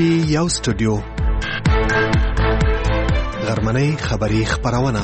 پی یو سټوډیو غرمنۍ خبری خبرونه.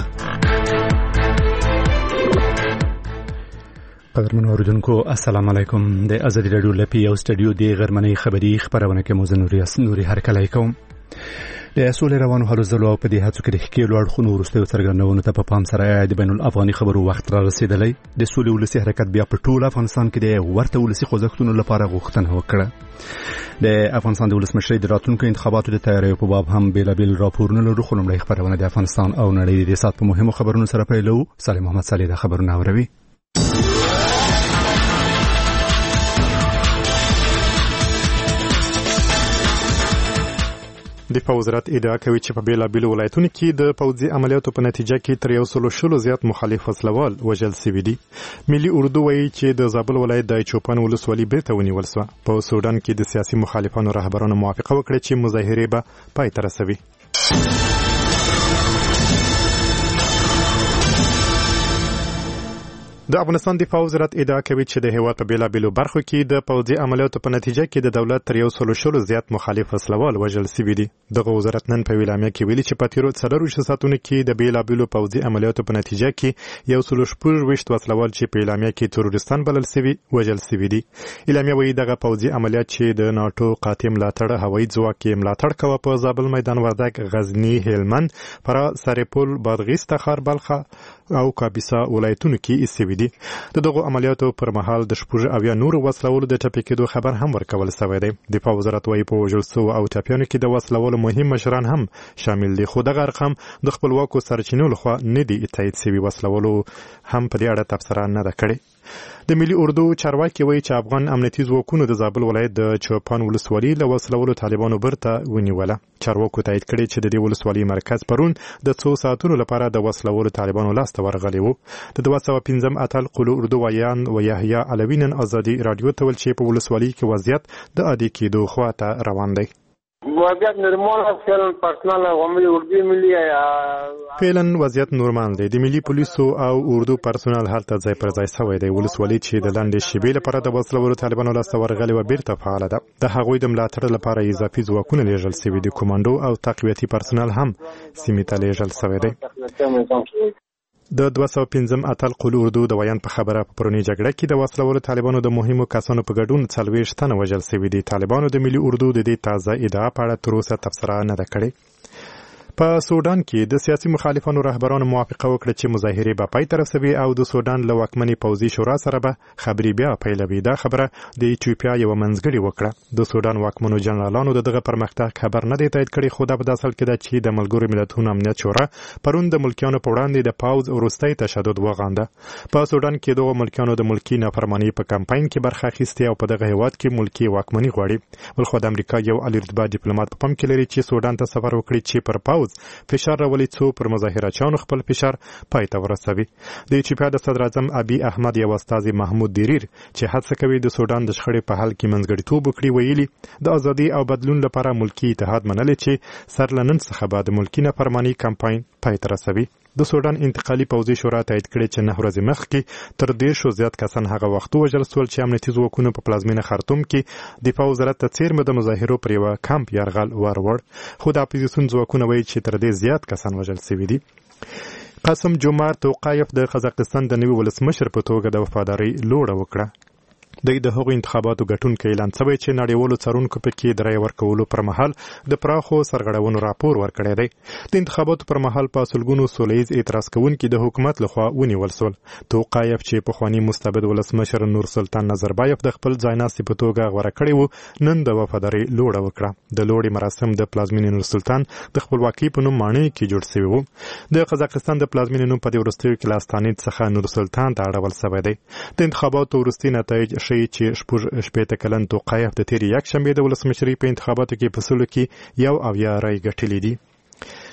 قدرمنو اوریدونکو السلام علیکم. د ازادي رادیو لپی یو سټوډیو د غرمنۍ خبری خبرونه کې موزه نوري هرکلی کوم. د اصول روانو حل زلو په دې هڅو کې د ښکیلو اړخونو وروستیو څرګندونو ته په پام سره د بین الافغاني خبرو وخت را رسیدلی. د سولې ولسي حرکت بیا په ټول افغانستان کې د ورته ولسي خوځښتونو لپاره غوښتنه وکړه. د افغانستان د ولسمشرۍ د راتلونکو انتخاباتو د تیاریو په باب هم بیلابیل راپورونه لرو، خو لومړی خبرونه د افغانستان او نړۍ د ساعت په مهمو خبرونو سره پیلو. صالح محمد صالح د خبرونه اوروي. د وزارت ادعا کوي چې په بیلابیلو ولایتونو کې د پوځي عملیاتو په نتیجه کې تر 100 زیات مخالف وسلوال وژل شوي دي. ملي اردو وایي چې د زابل ولایت د چوپان ولسوالۍ بیرته ونیول شوه. په سودان کې د سیاسي مخالفانو رهبرانو موافقه وکړه چې مظاهرې به پای ته رسوي. د افغانستان د وزارت ادعا کوي چې د هیواد په بیلابیلو برخو کې د پوځي عملیاتو په نتیجه کې د دولت تر 100 زیات مخالف وسلوال وژل شوي دي. دغه وزارت نن په اعلامیه کې ویلي چې په تیرو 4 ساعتونو کې د بیلابیلو پوځي عملیاتو په نتیجه کې 116 وسلوال چې په اعلامیه کې تروریستان بلل شوي وژل شوي دي. اعلامیه وایي دغه پوځي عملیات چې د ناتو قاطع ملاتړ هوایي ځواک یې ملاتړ کوي په زابل میدان وردګ غزنی هلمند فرا سرپل بادغیس تخار بلخ او کابیسا ولایتونو کې ایستوي دي. دغه عملیاتو پر مهال د شپږ اویا نور وسلوالو د ټپي کېدو خبر هم ورکول شوی دی. د وزارت وايي په وژل شوو او ټپیانو کې د وسلوالو مهم مشران هم شامل دي، خو دغه رقم د خپلواکو سرچینو لخوا نه دی تایید شوی. وسلوالو هم په دې اړه تبصره نه ده کړې. د ملي اردو چارواکي وایي چې افغان امنیتي ځواکونو د زابل ولایت د چوپان ولسوالۍ له وسلوالو طالبانو برته ونیوله. چارواکو تایید کړی چې د دې ولسوالۍ مرکز پرون د 2 ساعتونو لپاره د وسلوالو طالبانو لاس ته ورغلی و. د 215 اتل قلو اردو ویان و یحیی علوی نن ازادي رادیو ته ویل چې په ولسوالۍ کې وضعیت د عادي کېدو خواته روان دی. وضعیت نورمال است. پرسنل عملی اردو ملی فعلا وضعیت نورمال دی. د ملي پولیسو او اردو پرسنل هلته ځای پر ځای شوی دی. ولسوالۍ چې د لنډې شیبې لپاره د وسلوالو طالبانو لاس ته ورغلې و بیرته فعاله ده. د هغوی د ملاتړ لپاره اضافي ځواکونه لیږل شوي دي. کمانډو او تقویتي پرسنل هم سیمې ته لیږل شوی دی. د 215 اتل قلو اردو د ویان په خبره په پرونی جګړه کې د وسلوالو طالبانو د مهمو کسانو په ګډون 40 تنه وژل شوي دي. طالبانو د ملي اردو د دې تازه ادعا په اړه تر اوسه تبصره نه ده کړې. په سودان کې د سیاسي مخالفانو رهبرانو موافقه وکړه چې مظاهرې به پای ته رسوي او د سودان له واکمنې پوځي شورا سره به خبرې بیا پیلوي. دا خبره د ایتوپیا یو منځګړي وکړه. د سودان واکمنو جنرالانو دغه پرمختګ خبر نه دی تایید کړی، خو دا په اصل کې ده چې د ملګرو ملتونو امنیت شورا پرون د ملکیانو په وړاندې د پاوز وروستی تشدد وغانده. په سودان کې دغه ملکیانو د ملکی نافرمانی په کمپاین کې برخه اخیستې او په دغه هیواد کې ملکی واکمني غواړي. بلخو د امریکا یو عالی رتبه ډیپلوماټ په پام کې لري چې سودان ته سفر وکړي چې پر پاوز فشار راولي څو پر مظاهرچیانو خپل فشار پای ته ورسوي. د ایتوپیا د صدر اعظم ابي احمد یو استازي محمود دیریر چې هڅه کوي د سودان د شخړې په حل کې منځګړیتوب وکړي ویلي د ازادي او بدلون لپاره ملکی اتحاد منل چې سر لنن څخه بعد ملکی نافرمانی کمپاین پای ته رسوي. د سودان انتقالي پوځي شورا تایید کړی چې 9 ورځې مخکې تر 10 زیات کسان هغه وخت وژل شول چې امنیتي ځواکونو په پلازمینه خرطوم کې دفاع وزارت ته څیرمه د مظاهرو پر یو کمپ یرغل وروړ، خو د اپوزیسیون ځواکونه وایي چې تر دې زیات کسان وژل شوي دي. قاسم جمعه توقایف د قزاقستان د نوي ولسمشر په توګه د وفادارۍ لوړه وکړه. د هغو انتخاباتو ګټونکي اعلان شوی چې نړیوالو څارونکو پکې د رای ورکولو پر مهال د پراخو سرغړونو راپور ورکړی دی. د انتخاباتو پر مهال په سلګونو سولهییز اعتراض کوونکي د حکومت لخوا ونیول شول. توقایف چې پخواني مستبد ولسمشر نور سلطان نظربایف د خپل ځایناستي په توګه غوره کړی و، نن د وفادارۍ لوړه وکړه. د لوړې مراسم د پلازمینې نور سلطان د خپلواکۍ په نوم ماڼۍ کې جوړ شوي وو. د قزاقستان د پلازمینې نوم په دې وروستیو کې له استانې څخه نور سلطان ته اړول شوی دی. د انتخاباتو وروستي نتایج ښیي چې شپږ کلن توقایف د تیرې یکشنبې د ولسمشرۍ په انتخاباتو کې په سلو کې 1 رای ګټلې دي. د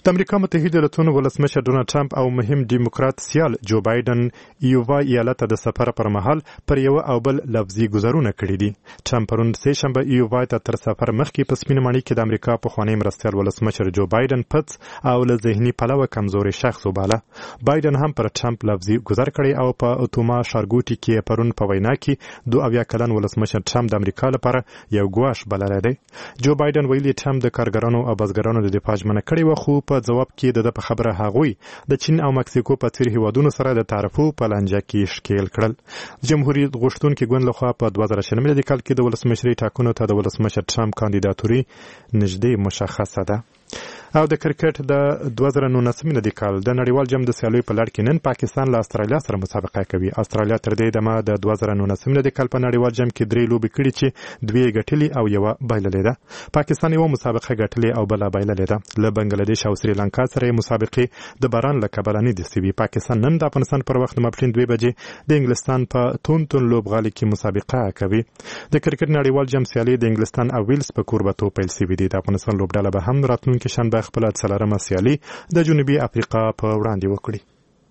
د امریکا متحده ایالاتونو ولسمشر ډونالد ټرمپ او مهم ډیموکرات سیال جو بایدن ایووا ایالت د سفر پر مهال پر یو او بل لفظي گزارونه کړي دي. ټرمپ پرون سه شنبه ایووا ته تر سفر مخکې په سپینه ماڼۍ کې د امریکا پخوانی مرستیال ولسمشر جو بایدن پڅ او له ذهني پلوه کمزوري شخص وباله. بایدن هم پر ټرمپ لفظي گزار کړي او په اتوما شارګوټي کې پرون په وینا کې 2 کلن ولسمشر ټرمپ د امریکا لپاره یو ګواښ بللی دی. جو بایدن ویلي ټرمپ د کارګرانو او بزګرانو د دفاع ژمنه کړې وه، خو په ځواب کې د په خبره هغوی د چین او مکسیکو په څیر هیوادونو سره د تعرفو په لانجه کې ښکیل کړل. جمهوریت غوښتونکي ګوند لخوا په 2009 میلادي کال کې د ولسمشرۍ ټاکنو ته د ولسمشر ټرمپ کاندیداتوري نږدې مشخصه ده. او د کرکټ د 2019 میلادي کال د نړیوال جام د سیالیو په لړ کې نن پاکستان له استرالیا سره مسابقه کوي. استرالیا تر دې دمه د 2019 میلادي کال په نړیوال جام کې 3 لوبې کړې چې 2 ګټلې او 1 بایللې ده. پاکستان یو مسابقه ګټلې او بل بایللې ده. له بنگلاديش او سریلانکا سره مسابقې د باران له کبله نه دي سوي. پاکستان نن د افغانستان پر وخت ماپښین 2 بجې د انګلستان په تونتون لوبغالي کې مسابقه کوي. د کرکټ نړیوال جام سیالي د انګلستان او ویلز په کوربتو پیل سوي دي. د افغانستان لوبډله به هم راتلونکي شنبه خپل څلورمه سیالي د جنوبي افریقا په وړاندې وکړي.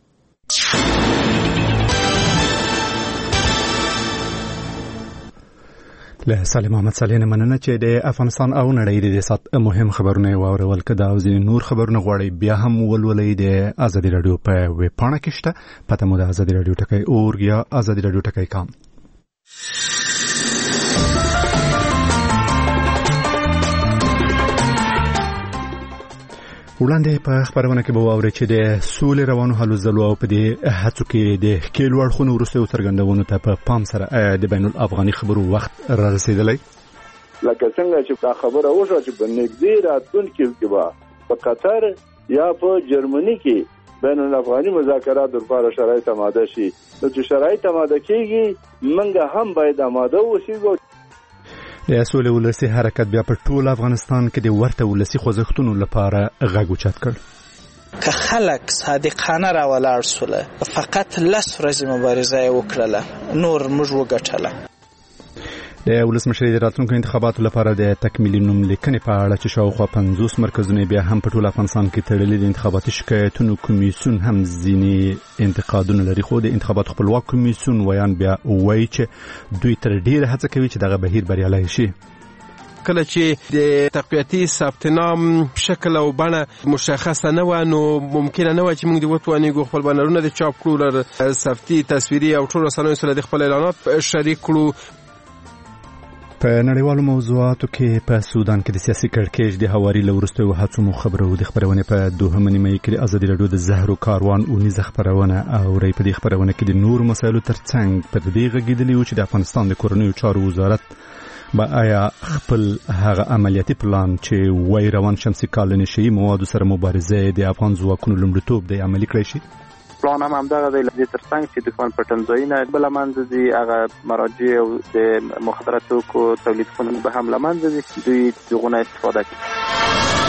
له سالم محمد صالح نه مننه چې د افغانستان او نړۍ د سات مهم خبرونه واورول کده او ځینې نور خبرونه غواړي بیا هم ولولئ د ازادي رادیو په ویب پاڼه کې شته. پته مو د ازادي رادیو ټکی اورګ یا ازادي رادیو ټکی کام. وړاندې په خبرونه کې به واورئ چې د سولې روانو هلو ځلو او په دې هڅو کې د ښکیلو اړخونو وروستیو څرګندونو ته په پام سره د بین الافغاني خبرو وخت را رسېدلی. لکه څنګه چې دا خبره وشوه چې په نږدې راتلونکي کې به په قطر یا په جرمني کې بین الافغاني مذاکرات لپاره شرایط آماده شي. نو چې شرایط آماده کېږي موږ هم باید آماده اوسو. د سولې ولسي حرکت بیا په ټول افغانستان کې د ورته ولسي خوځښتونو لپاره غږ اوچت کړ. که خلک صادقانه راولاړ سول فقط 10 ورځې مبارزه وکړله نور موږ وګټله. د ولسمشرۍ د راتلونکو انتخاباتو لپاره د تکمیلي نوم لیکنې په اړه چې شاوخوا 50 مرکزونه بیا هم په ټول افغانستان کې تړلي د انتخاباتي شکایتونو کمیسیون هم ځینې انتقادونه لري، خو د انتخاباتو خپلواک کمیسیون ویان بیا وایي چې دوی تر ډیره هڅه کوي چې دغه بهیر بریالی شي. کله چې د تقویتي ثبت نام شکل او بڼه مشخصه نه و نو ممکنه نه و چې موږ د وتوانیږو خپل بنرونه د چاپ کړو صفتي تصویري او ټول رسنیو سره د خپل اعلانات شریک کړو. په نړیوالو موضوعاتو کې په سودان کې د سیاسي کړکېچ د هواري له وروستیو هڅو مو خبرو د خبرونې په 2 نیمه کې د ازادي رادیو د زهرو کاروان اونیزه خبرونه او ری په دې خبرونه کې د نور مسایلو ترڅنګ په دې غږیدلی و چې د افغانستان د کورنیو چارو وزارت با آیا خپل هغه عملیاتي پلان چې وای روان شمسي کال نشي موادو سره مبارزه د افغان ځواکونو لومړیتوب د عملي کړی شي. پلان هم دغه د لږ ترڅنګ چې دښمن پټنځای نه بل منځ دي هغه مراجع او د مخدراتو کو تولید کننده به هم لمنځ دي دوی دغه استفاده کوي.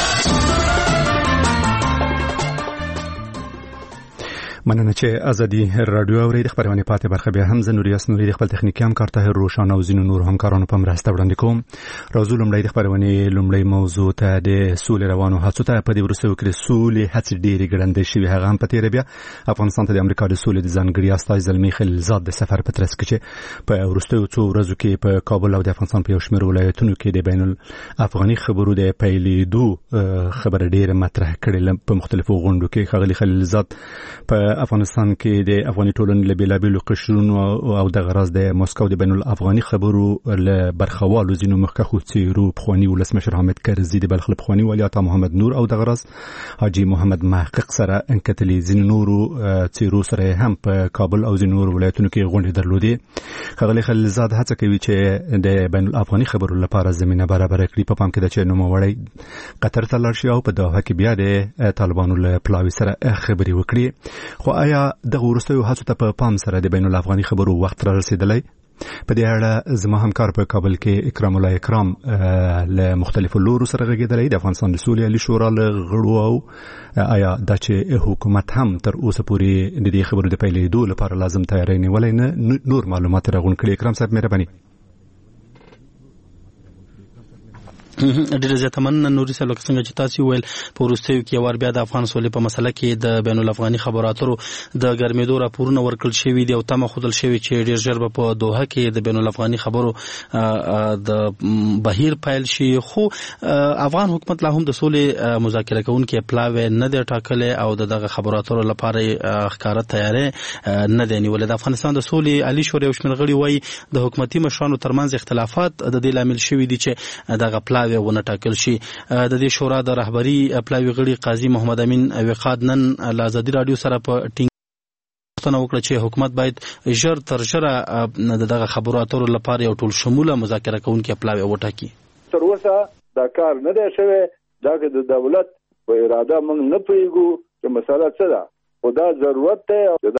مننه چې ازادي رادیو اوري د خبرونه پاتې برخه بیا هم زنوري اسنوري د خپل تخنیکی همکار طاهر روشان او زینو نور همکارانو په مرسته وړاندې کوم. راځو لومړی د خبرونه لومړی موضوع ته د سولې روانو هڅو ته په دې ورسېو کې سولې هڅې ډېرې ګړندې شوې. هغه هم په تیر بیا افغانستان ته د امریکا د سولې د ځانګړي استازي زلمی خلیلزاد د سفر په ترڅ کې چې په ورسېو څو ورځو کې په کابل او د افغانستان په یو شمېر ولایتونو کې د بین الافغاني خبرو د پیلېدو خبره ډېره مطرح کړې په مختلفو غونډو کې. ښاغلي خلیلزاد په افغانستان کې د افغاني ټولنې له بیلابیلو قشرونو او د غرض د مسکو د بین الافغاني خبرو له برخوالو ځینو مخکښو څیرو پخواني ولسمشر حامد کرزي د بلخ پخواني والي عطا محمد نور او د غرض حاجي محمد محقق سره انکتلي ځینو نورو څیرو سره هم په کابل او ځینو نورو ولایتونو کې غونډې درلودې. ښاغلي خلیلزاد هڅه کوي چې د بین الافغاني خبرو لپاره زمینه برابره کړي. په پام کې ده چې نوموړی قطر ته لاړ شي او په دوحه کې بیا د طالبانو له پلاوي سره خبرې وکړي. خو آیا دغه وروستیو هڅو ته په پام سره د بین الافغاني خبرو وخت را رسېدلی؟ په دې اړه زما همکار په کابل کې اکرام الله اکرام له مختلفو لورو سره غږېدلی د افغانستان د سولې عالي شورا له غړو او آیا دا چې حکومت هم تر اوسه پورې د دې خبرو د پیلېدو لپاره لازم تیاری نیولی نه نور معلومات راغونډ کړي. اکرام صاحب مهرباني. ډېر زیات مننه نوري صاحب لکه څنګه چې تاسو ویل په وروستیو کې ور بیا د افغان سولې په مسله کې د بین الافغاني خبراتو د ګرمېدو راپورونه ورکړل شوي دي او تمه خودل شوی چې ډېر ژر به په دوحه کې د بین الافغاني خبرو د بهیر پایل شي خو افغان حکومت لا هم د سولې مذاکره کوونکي پلاوی نه دی ټاکلی او دغه خبراتو لپاره ښکاره تیاری نه دی نیولې. د افغانستان د سولې عالی شورا یو شمېر غړي وایي د حکومتي مشرانو ترمنځ اختلافات د دې لامل شوي دي چې دغه پلاوی ونه ټاکل شي. د دې شورا د رهبری پلاوی غړي قاضي محمد امین وقاد نن له ازادي رادیو سره په پوښتنه وکړه چې حکومت باید ژر تر ژره دغه خبرو اترو لپاره یو ټول شموله مذاکره کوونکی پلاوی وټاکي. تر اوسه دا کار نه دی شوی، دا د دولت په اراده موږ نه پوهیږو چې مسله څه ده، خو دا ضرورت دی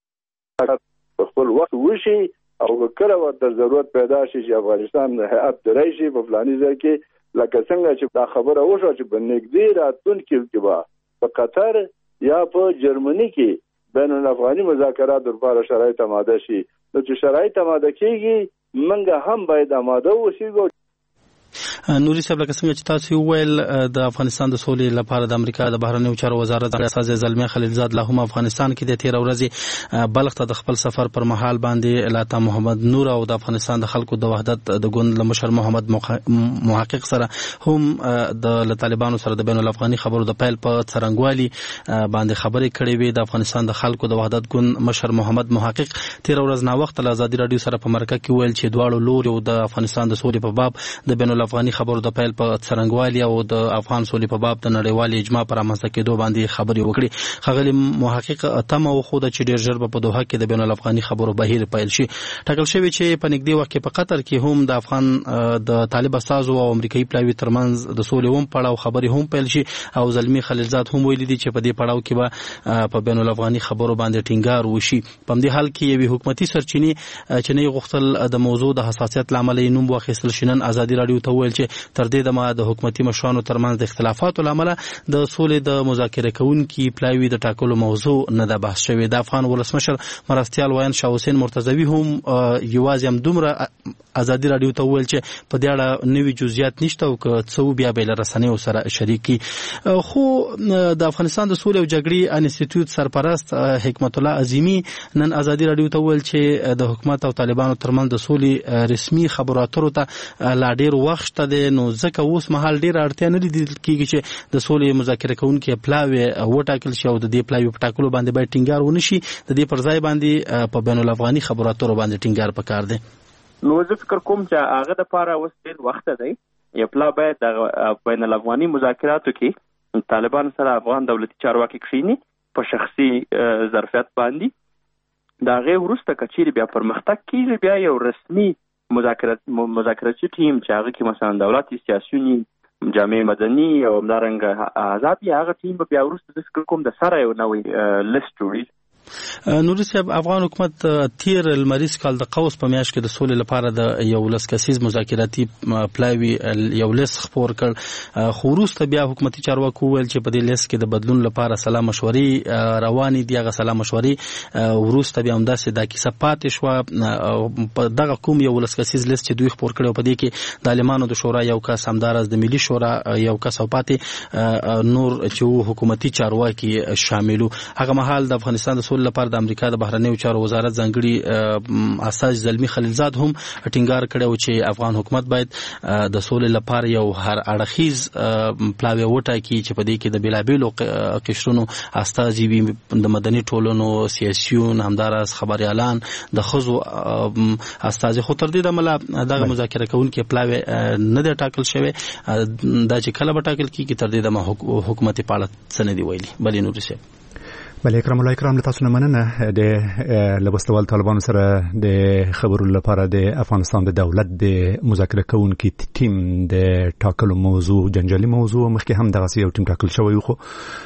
په خپل وخت وشي او کله ورته ضرورت پیدا شي چې افغانستان هیات درای شي په فلاني ځای کې، لکه څنګه چې دا خبره وشوه چې په نږدې راتلونکي کې به په قطر یا په جرمني کې بین الافغاني مذاکرات لپاره شرایط آماده شي. نو چې شرایط آماده کېږي موږ هم باید آماده اوسو. نوري صاحب لکه څنګه چې تاسو وویل د افغانستان د سولې لپاره د امریکا د بهرنیو چارو وزارت استازی زلمی خلیلزاد لا هم افغانستان کې د 13 ورځې بلخ ته د خپل سفر پر مهال باندې لاتا محمد نور او د افغانستان د خلکو د وحدت د ګوند مشر محمد محقق سره هم د طالبانو سره د بین الافغاني خبرو د پیل په څرنګوالي باندې خبرې کړې وې. د افغانستان د خلکو د وحدت ګوند مشر محمد محقق 13 ورځې نا وخت له ازادي رادیو سره په مرکه کې ویل چې دواړو لوري د افغانستان د سولې په باب د بین الافغاني خبرو د پیل په څرنګوالي او د افغان سولې په باب د نړیوال اجماع پر رامنځته کېدو باندې خبرې وکړي. ښاغلي محقق تمه وښوده چې ډېر ژر په دوحه کې د بین الافغاني خبرو بهیر پیل شي. ټاکل شوی چې په نږدې وخت کې په قطر کې هم د افغان د طالب استازو او امریکایي پلاوي ترمنځ د سولې هم پړاو خبرې هم پیل شي او زلمی خلیلزاد هم ویلي دي چې په دې پړاو کې به په بین الافغاني خبرو باندې ټینګار وشي. په دې حال کې یوې حکومتي سرچینې چې نه غوښتل د موضوع د حساسیت لامل یې نوم واخیستل شنن ازادي رادیو ته ویل چې تر دې دمه د حکومتي مشرانو ترمنځ د اختلافاتو لامل د سولې د مذاکره کوونکي پلاوی د ټاکلو موضوع نه ده بحث شوی. د افغان ولسمشر مرستیال وایان شاه حسین مرتضوی هم یوازې هم دومره ازادي رادیو ته ویل چې په دې اړه نوي جزئیات نشته او که څو بیا به رسنیو سره شریکي. خو د افغانستان د سولې او جګړې انسټیټیوټ سرپرست حکمت الله عظیمی نن ازادي رادیو ته ویل چې د حکومت او طالبانو ترمنځ د سولې رسمي خبرو اترو ته لا ډیر وخت شته دی، نو ځکه اوس مهال ډیر اړتیا نه لیدل کېږي چې د سولې مذاکره کوونکي پلاوی وټاکل شي او د دې پلاوی په ټاکلو باندې باید ټینګار ونشي، د دې پر ځای باندې په بین الافغاني خبرو اترو باندې ټینګار پکار دی. نو زه فکر کوم چې هغه د لپاره اوس ډېر وخت دی. یو پلا باید د بین الافغاني مذاکراتو کې طالبان سره افغان دولتي چارواکي کښیني په شخصي ظرفیت باندې، د هغې وروسته که چیرې بیا پرمختګ کېږي بیا یو رسمي مذاکراتي ټیم چې هغه کې مثلا دولت سیاسیونی جامعه مدني او همدارنګه آزاد هغه ټیم بیا وروسته د فکر کوم د سره یو نوی لیست جوړي. نوري صاحب افغان حکومت تیر المریض کال د قوس په میاشت کې د سولې لپاره د یو لسکسیز مذاکراتي پلاوی یو لیست خپور کړ، خو وروسته بیا حکومتي چارواکو ویل چې په دې لیست کې د بدلون لپاره سلا مشورې روانې دي. هغه سلا مشورې وروسته بیا همداسې دا کیسه پاتې شوه. په دغه کوم یو لسکسیز لیست چې دوی خپور کړی په دې کې د عالمانو د شورا یو کس همداراز د ملي شورا یو کس او پاتې نور چې حکومتي چارواکي شاملو. هغه مهال د افغانستان د لپاره د امریکا د بهرنیو چارو وزارت ځانګړي استازی زلمی خلیلزاد هم ټینګار کړی چې افغان حکومت باید د سولې لپاره یو هر اړخیز پلاوی وټاکي چې په دې کې د بیلابیلو قشرونو استازي وي، د مدني ټولنو، سیاسيون، همداراز خبريالان، د ښځو استازي. خو تر دې دمله دغه مذاکره کوونکي پلاوی نه دی ټاکل شوی. دا چې کله به ټاکل کیږي تر دې دمه حکومت په اړه څه نه دی ویلي. بلې نوري صاحب بله اکرام الله اکرام تاسو نه مننه. د لبستوال طالبانو سره د خبرو لپاره د افغانستان د دولت د مذاکره کوونکي ټیم د ټاکلو موضوع جنجالي موضوع مخکې هم دغه یو ټیم ټاکل شوی خو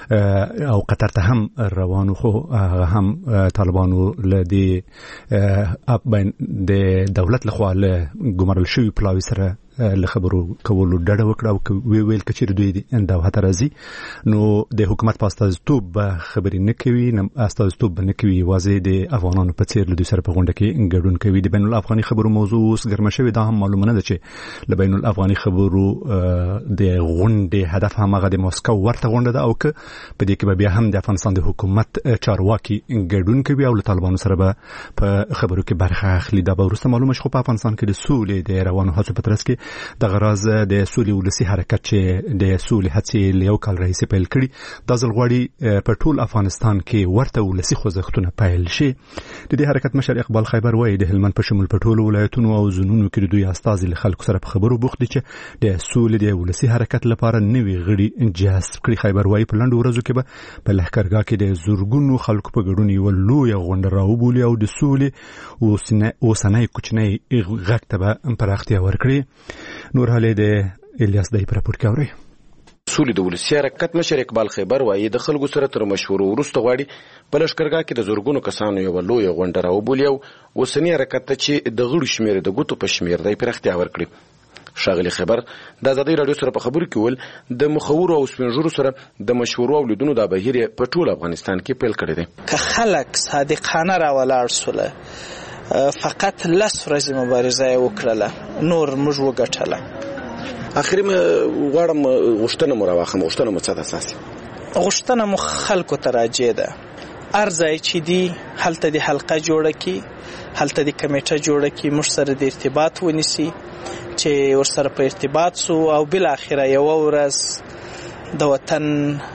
او قطر ته هم روانو، خو هم طالبانو له د دولت لخوا له ګمارل شوی پلاوی سره له خبرو کولو ډډه وکړه او ویل کچیر دوی د هته راځي نو د حکومت په استازیتوب خبرې نه کوي استازیتوب نه کوي واځي د افغانانو په څیر له دوی سره په غونډه کې ګډون کوي د بین الافغاني خبرو موضوع اوس ګرمه شوې دا هم معلومه نه ده چې له بین الافغاني خبرو د غونډې هدف هم هغه د ماسکو ورته غونډه ده او که په دې کې بیا هم د افغانستان د حکومت چارواکي ګډون کوي او له طالبانو سره به په خبرو کې برخه اخلي دا به وروسته معلومه شي خو په افغانستان کې د سولې د روانو هڅو په ترڅ کې د غراض د سولې ولسی حرکت چې د سولې هڅې له یو کال راهیسې پیل کړي د ځلغواړي په ټول افغانستان کې ورته ولسی خوځښتونه پیل شي د دې حرکت مشر اقبال خیبر وایي د هلمند په شمول په ټولو ولایتونو او زونونو کې دوی استازي له خلکو سره په خبرو بوخت دي چې د سولې د ولسی حرکت لپاره نوي غړي جذب کړي خیبر وایي په لنډو ورځو کې به په لهکرګاه کې د زورګونو خلکو په ګډون یو لوی غونډه راوبولي او د سولې اوسنۍ کوچنۍ غږ ته به پراختیا ورکړي نور حاله د الیاس دای پر راپور کوي سولې د ولسی حرکت مشر اقبال خیبر وایي د خلکو سره تر مشورو وروسته غواړي په لښکرګاه کې د زورګونو کسانو یو لوی غونډه راوبولي او اوسنۍ حرکت ته چې د غړو شمیر د ګوتو په شمیر دی پراختیا ورکړي شاغلی خبر د آزادۍ رادیو سره په خبرو کې ول د مخورو او سپینژورو سره د مشورو او لیدونو د بهیر په ټول افغانستان کې پیل کړی دی که خلک صادقانه راولاړ سول فقط لس ورځې مبارزه وکړله نور موږ وګټله اخري غواړم غوښتنه مو راواخم غوښتنه مو څه ده اساسي غوښتنه مو خلکو ته راجع ده ارزای چې دی هلته د حلقه جوړه کی هلته د کمیټه جوړه کی موږ سره د ارتباط ونیسي چې ورسره په ارتباط سو او بل اخره یو ورځ د وطن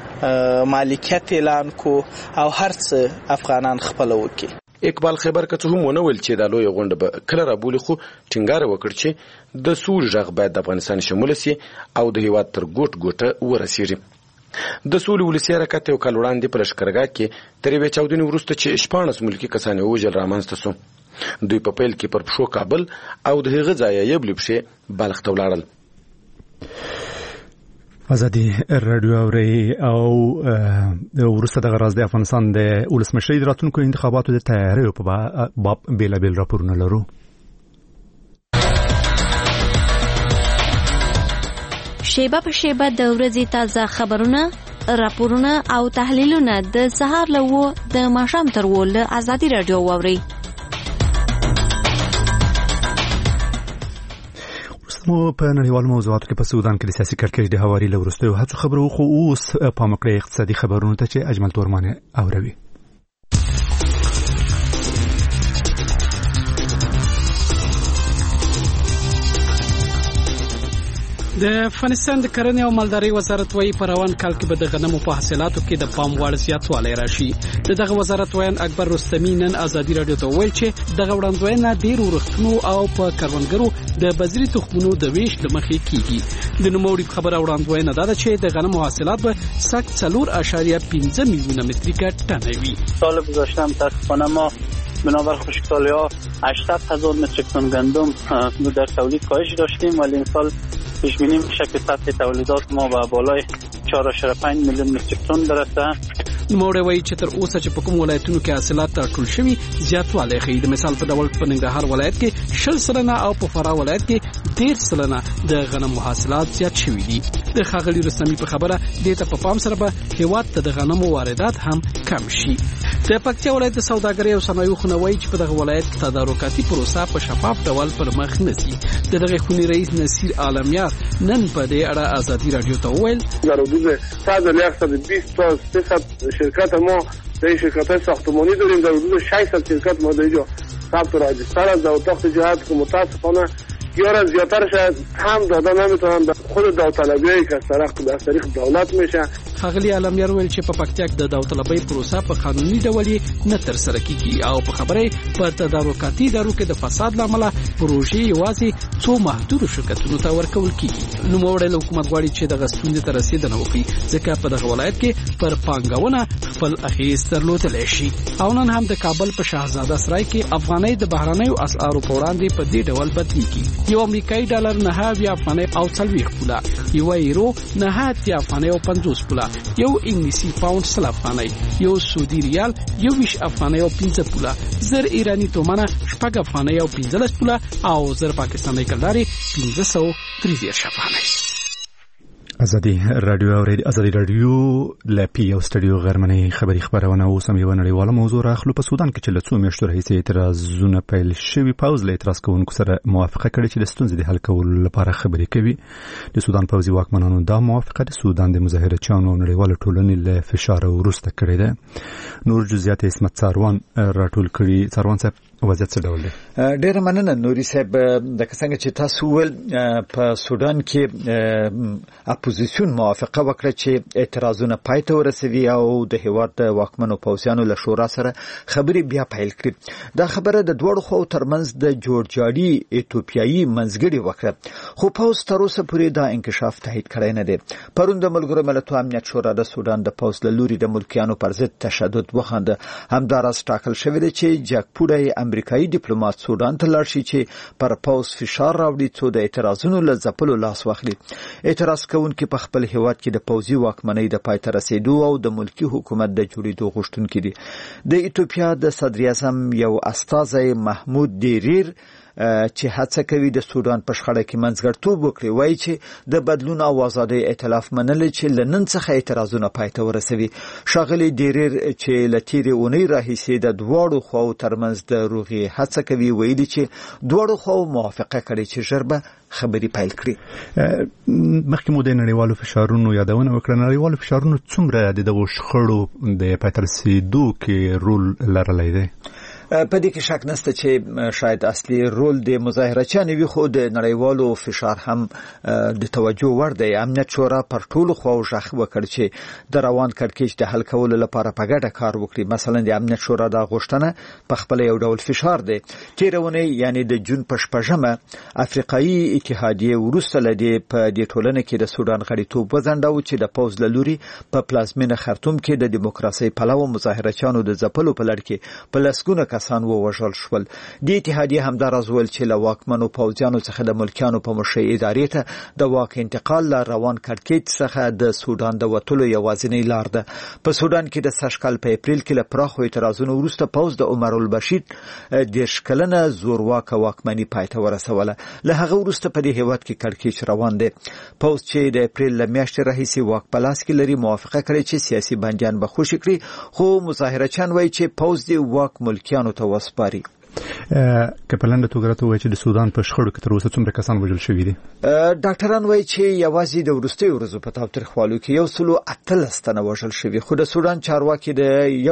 مالکیت اعلان کو او هرڅ افغانان خپل وکي اقبال خیبر که څه هم ونه ویل چې د لوی غونډه به کله رابولي خو ټینګار وکړ چې د سولې غږ باید د افغانستان شمول شي او د هیواد تر ګوټ ګوټه ورسیږي د سولې ولسی حرکت یو کال وړاندې په لښکرګاه کې تر یوې چاودنې وروسته چې 14 ملکي کسان وژل رامنځته سو دوی په پیل کې پر پښو کابل او د هغه ځای یې بل پښې بالغ ته ولاړل ازادي رادیو اوري او ورسته د غراض د افغانستان د ولسمشرۍ د راتلونکو انتخاباتو د تیاری په باب بیلابیل راپورونه لرو شیبه په شیبه د ورځې تازه خبرونه راپورونه او تحلیلونه د سهار له د ماښام تر ول ازادي رادیو اوري مو په نړیوالو موضوعاتو کې په سودان کې د سیاسي کړکېچ د هواري له وروستیو هڅو خبرو خو اوس په مکړه اقتصادي خبرونو ته چې اجمل تورمانه اوروي د افغانستان د کرنې او مالدارۍ وزارت وايي په روان کال کې به د غنمو په حاصلاتو کې د پام وړ زیاتوالی راشي دغه وزارت وایي اکبر رستمی نن ازادي رادیو ته ویل چې دغه وړاندوینه ډیر ورښتونو او په کروندګرو د بذري تخمونو د ویش لمخې کیږي د نوموړي خبره وړاندوینه ده چې د غنمو حاصلات به سک 4.5 میلیون متریکه ټن وي سال گذشته متاسفانه ما بنابر خشکسالی‌ها 800,000 متریک تن گندم در تولید کاهش داشتیم ولی این سال پیش بینی میشه که سطح تولیدات ما به بالای 4.5 میلیون متریک تن برسه نوموړی وایي چې تر اوسه چې په کوم ولایتونو کې حاصلات ټول شوي زیاتوالی ښیي د مثال په ډول په ننګرهار ولایت کې 10% او په فراه ولایت کې 13% د غنمو حاصلات زیات شوي دي د ښاغلي رستمي په خبره دې ته په پام سره به هیواد ته د غنمو واردات هم کم شي د پکتیا ولایت د سوداګرۍ او صنایعو خونه وایي چې په دغه ولایت کې تدارکاتي پروسه په شفاف ډول پر مخ نه ځي د دغه خونې رئیس نصیر عالمیار نن په دې اړه ازادي رادیو ته وویل در حدود 120 تا 300 شرکت ما در این شرکت‌های ساختمانی داریم در حدود 600 شرکت ما در اینجا ثبت و راجستر است در اتاق تجارت که متاسفانه یار زیاتر شاید هم داده نمیتونن خود داوطلبیایی که از طریق دولت میشه ښاغلي عالمیار ویل چې په پکتیا کې د داوطلبۍ پروسه په قانوني ډول نه ترسره کیږي او په خبره په تدارکاتي ادارو کې د فساد لامل پروژې یوازې څو محدود شرکتونو ته ورکول کیږي نو موږ له حکومت غواړي چې د غستون ته رسیدنه وکړي ځکه په دغه ولایت کې پر پانګونه خپل اخیست درلودل شي او نن هم د کابل په شاهزاده سرای کې افغانۍ د بهرنیو اسعارو په وړاندې په دې ډول بدلیږي یو امریکایي ډالر 9 افغانۍ او 40 پوله یو یورو 9 افغانۍ او 50 پوله یو انګلیسي پاوند 100 افغانۍ، یو سعودي ریال 20 افغانۍ او 15 پوله، زر ایرانی تومانه 8 افغانۍ او 15 پوله او زر پاکستاني کلداري 1530 افغانۍ. ازادي رادیو لپی او سټډیو غرمنۍ خبری خبرونه اوس هم یو نړیواله موضوع راخلو. په سودان کې چې له څو میاشتو راهیسې اعتراضونه پیل شوي، پوځ له اعتراض کوونکو سره موافقه کړې چې د ستونزې د حل کولو لپاره خبرې کوي. د سودان پوځي واکمنانو دا موافقه د سودان د مظاهرچیانو او نړیواله ټولنې له فشار وروسته کړې ده. نور جزئیات اسمت څاروان راټول کړي. څاروان صاحب وضعیت څه ډول دی؟ ډېر مننه نوري صاحب. د څنګه چې تاسو ول په سودان کې اپوزیسیون موافقه وکړه چې اعتراضونه پای ته ورسوي او د هیواد د واکمنو پوځیانو له شورا سره خبرې بیا پیل کړي. دا خبره د دوړو خو ترمنځ د جورجیاډي ایتوپیایي منځګړي وکړه، خو پوځ تر اوسه پورې دا انکشاف تایید کړی نه دی. پرون د ملګرو ملتونو امنیت شورا د سودان د پوځ له لوري د ملکیانو پر ضد تشدد وخانده. همداراز ټاکل شوی دی چې جاکپوډای امریکایي ډیپلوماټ سودان ته لاړ شي چې پر پوځ فشار راوړي څو د اعتراضونو له ځپلو لاس واخلي. اعتراض کوونکي په خپل هیواد کې د پوځي واکمنۍ د پای ته رسیدو او د ملکی حکومت د جوړېدو غوښتونکي دي. د ایتوپیا د صدر اعظم یو استازی محمود دیریر چې هڅه کوي د سودان په شخړه کې منځګړیتوب وکړي، وایي چې د بدلون او آزادۍ ائتلاف منل چې لنن څخه اعتراضونه پای ته ورسوي. ښاغلي ډیریر چې لتیری اونۍ راهیسې د دوړو خواو ترمنځ د روغي هڅه کوي، ویلي چې دوړو خواو موافقه کړي چې ژر به خبري پیل کړي. مخکې مو د نړیوالو فشارونو یادونه وکړه. نړیوالو فشارونو څومره د دغو شخړو د پای ته رسیدو کې رول لرلی دی؟ په دې کې شک نشته چې شاید اصلي رول د مظاهرچیانو وي، خو د نړیوالو فشار هم د توجه وړ دی. امنیت شورا پر ټولو خواو ژغ وکړ چې د روان کړکېچ د حل کولو لپاره په ګډه کار وکړي. مثلا د امنیت شورا دا غوښتنه په خپل یو ډول فشار دی. تېره اونۍ یعنی د جون په 8مه افریقایي اتحادیه وروسته لدی په دې ټولنه کې د سودان غړیتوب وځنډاو چې د پوځ له لوري په پلازمینه خرطوم کې د دیموکراسي پلوه مظاهرچیانو د ځپلو په لړ کې په لسګونه کسان ووژل شول. د اتحادیه همداراز ول چې له واکمنو پوځیانو څخه د ملکیانو په مشرۍ ادارې ته د واک انتقال له روان کړکېچ څخه د سودان د وټلو یوازینۍ لار ده. په سودان کې د سشکل په اپریل کې له پراخو اعتراضونو وروسته پوځ د عمر البشیر د شکلنه زورواکه واکمنۍ پای ته ورسوله. له هغه وروسته په دې هیواد کې کړکېچ روان دی. پوځ چې د اپریل له میاشتې راهیسې واک په لاس کې لري موافقه کړې چې سیاسي بندیان به خوشي کړي، خو مظاهرچیان وایي چې پوځ د واک ملکیانو ته وسپاري. که په لنډه توګه راته ووایي چې د سودان په شخړو کې تر اوسه څومره کسان وژل شوي دي؟ ډاکټران وایي چې یوازې د وروستیو ورځو په تاوتریخوالو کې 118 تنه وژل شوي، خو د سودان چارواکي د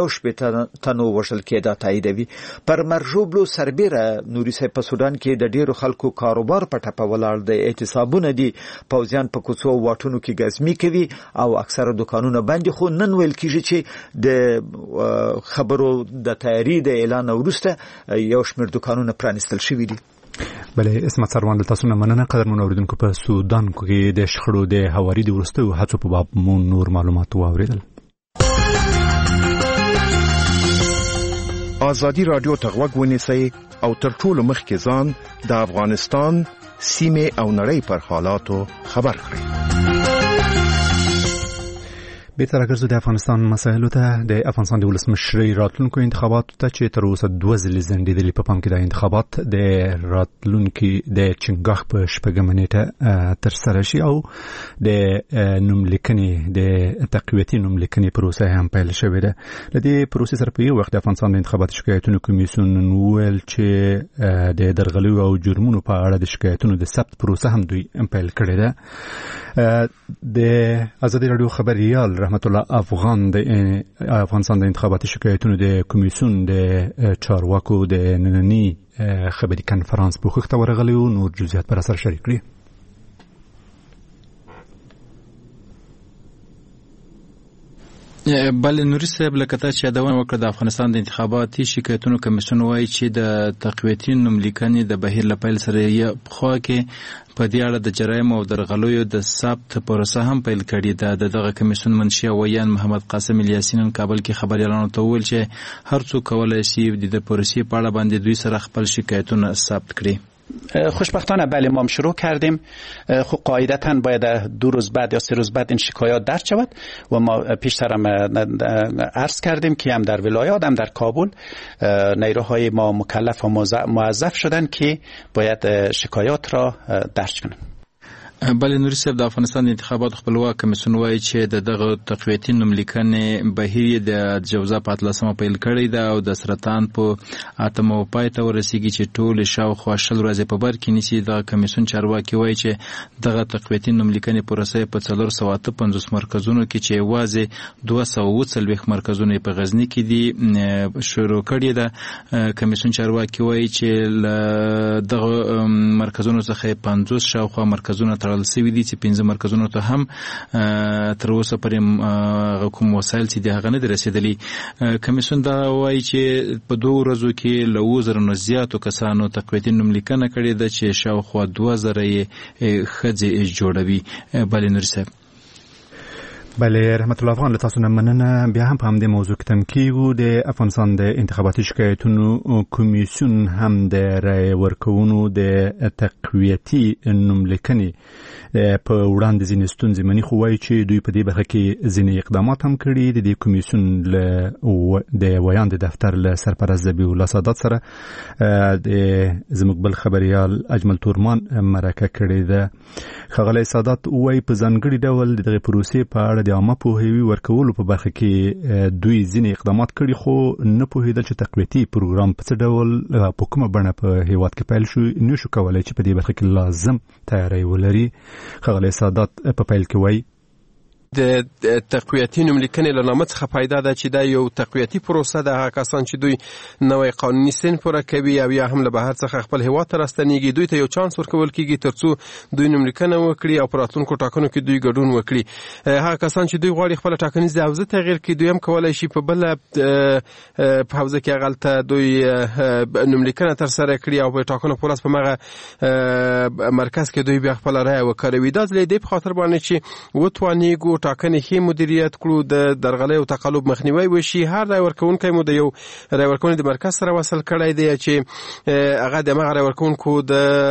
1 تنو وژل کېدا تاییدوي. پر مرجوبلو سربیره نوري صاحب په سودان کې د ډیرو خلکو کاروبار په ټپه ولاړ دی. اعتصابونه دي، پوځیان په کوڅو او واټونو کې ګزمي کوي او اکثره دکانونه بند. خو نن ویل کېږي چې د خبرو د تیاری د اعلان وروسته یو شمېر دکانونه پرانیستل شوي دي. بلې اسمت څاروان له تاسو نه مننه. قدرمن اوریدونکو، په سودان کې د شخړو د هواري د وروستیو هڅو په باب مو نور معلومات واوریدل. ازادي رادیو ته غوږ ونیسئ او تر ټولو مخکې ځان د افغانستان سیمې او نړۍ پر حالاتو خبر کړئ. بیرته راګرځو د افغانستان مسایلو ته. د افغانستان د ولسمشرۍ راتلونکو انتخاباتو ته چې تر اوسه 2 ځلې ځنډېدلي، په پام کې د انتخابات د راتلونکي د چنګاښ په 8مه نیټه ترسره شي او د نوملیکنې د تقویتي نوملیکنې پروسه هم پیل شوې ده. له دې پروسې سره په یو وخت د افغانستان د انتخاباتو شکایتونو کمیسیون وویل چې د درغلیو او جرمونو په اړه د شکایتونو د ثبت پروسه هم دوی پیل کړې ده. د ازادي رادیو خبريال رحمت الله افغان د افغانستان د انتخاباتي شکایتونو د کمیسیون د چارواکو د نننی خبري کنفرانس په وخت ورغلی او نور جزئیات پر اثر شریک کړي. بل نوري صاحب لکه چې یادونه وکړه د افغانستان د انتخاباتي شکایتونو کمیسیون وایي چې د تقویتي نوملیکنې د بهیر له پیل سره یې پخوا کې په دې اړه د جرایم او درغلیو د ثبت پروسه هم پیل کړې ده. دغه کمیسیون منشي ویان محمد قاسم الیاسین کابل کې خبريالانو ته وویل چې هر څوک کولای شي د پروسې په اړه باندې دوی سره خپل شکایتونه ثبت کړي. خوشبختانه بله ما شروع کردیم. خب قاعدتاً باید 2 روز بعد یا 3 روز بعد این شکایات درج شود و ما پیشتر هم عرض کردیم که هم در ولایات هم در کابل نیروهای ما مکلف و موظف شدن که باید شکایات را درج کنند. بله نوري صاحب د افغانستان انتخابات خپلواک کمیسیون وایي چې دغه تقویتي نوملیکنې بهیر د جوزا په 13 پیل کړی دا او د سرطان په 8 پای ته ورسیږي چې ټول شاوخوا 10 ورځې په بر کې نیسي. د کمیسیون چارواکي وایي چې دغه تقویتي نوملیکنې پروسه په 450 مرکزونو کې چې یوازې 240 مرکزونه په غزنی کې دي شروع کړي ده. کمیسیون چارواکي وایي چې دغه مرکزونو څخه 50 شاوخوا مرکزونه سوي دي چې 15 مرکزونو ته هم تر اوسه پرې کوم وسایل چې د هغه نه رسیدلي. کمیسیون دا وایي چې په 2 ورځو کې له 2000 نه زیاتو کسانو تقویتي نوملیکنه کړې ده چې شاوخوا 2000 یې ښځې جوړوي. بله نوري صاحب. بله رحمت الله افغان لتاسو نه مننه. بیا هم په همدې موضوع کې تم کیږو. د افغانستان د انتخاباتي شکایتونو کمیسیون هم د رای ورکونو د تقویتي نوملیکنې په وړاندې ځینې ستونزې مني، خو وایي چې دوی په دې برخه کې ځینې اقدامات هم کړي. د دې کمیسیون د ویاند دفتر له سرپرست ذبیح الله سادات سره زموږ بل خبریال اجمل تورمان مرکه کړې ده. ښاغلی سادات وایي په ځانګړي ډول دغه پروسې په اړه د عامه پوهاوي ورکولو په برخه کې دوی ځینې اقدامات کړي، خو نه پوهېدل چې تقویتي پروګرام په څه ډول په کومه بڼه په هیواد کې پیل شو، نه شو کولی چې په دې برخه کې لازم تیاری ولري. ښاغلی سادات په پیل کې وایي د تقویتي نوملیکنې له نامه څخه پیدا ده چې دا یو تقویتي پروسه ده. هغه کسان چې دوی نوی قانوني سن پوره کوي او یا هم له بهر څخه خپل هیواد ته راستنیږي، دوی ته یو چانس ورکول کیږي ترڅو دوی نوملیکنه وکړي او په راتلونکو ټاکنو کې دوی ګډون وکړي. هغه کسان چې دوی غواړي خپل ټاکنیز حوزه تغییر کړي، دوی هم کولای شي په بل په حوزه کې هغه دوی نوملیکنه تر سره کړي او په ټاکنو په لاس په مغه مرکز کې دوی بیا خپل رای وکړي. دا ځلې د په خاطر باندې چې وتوانیږي ټاکنې ښې مدیریت کړو، د درغلۍ او تقلب مخنیوی وشي. هر رای ورکوونکی مو د یو رای ورکونې د مرکز سره وصل کړی دی چې هغه د هغه رای ورکوونکو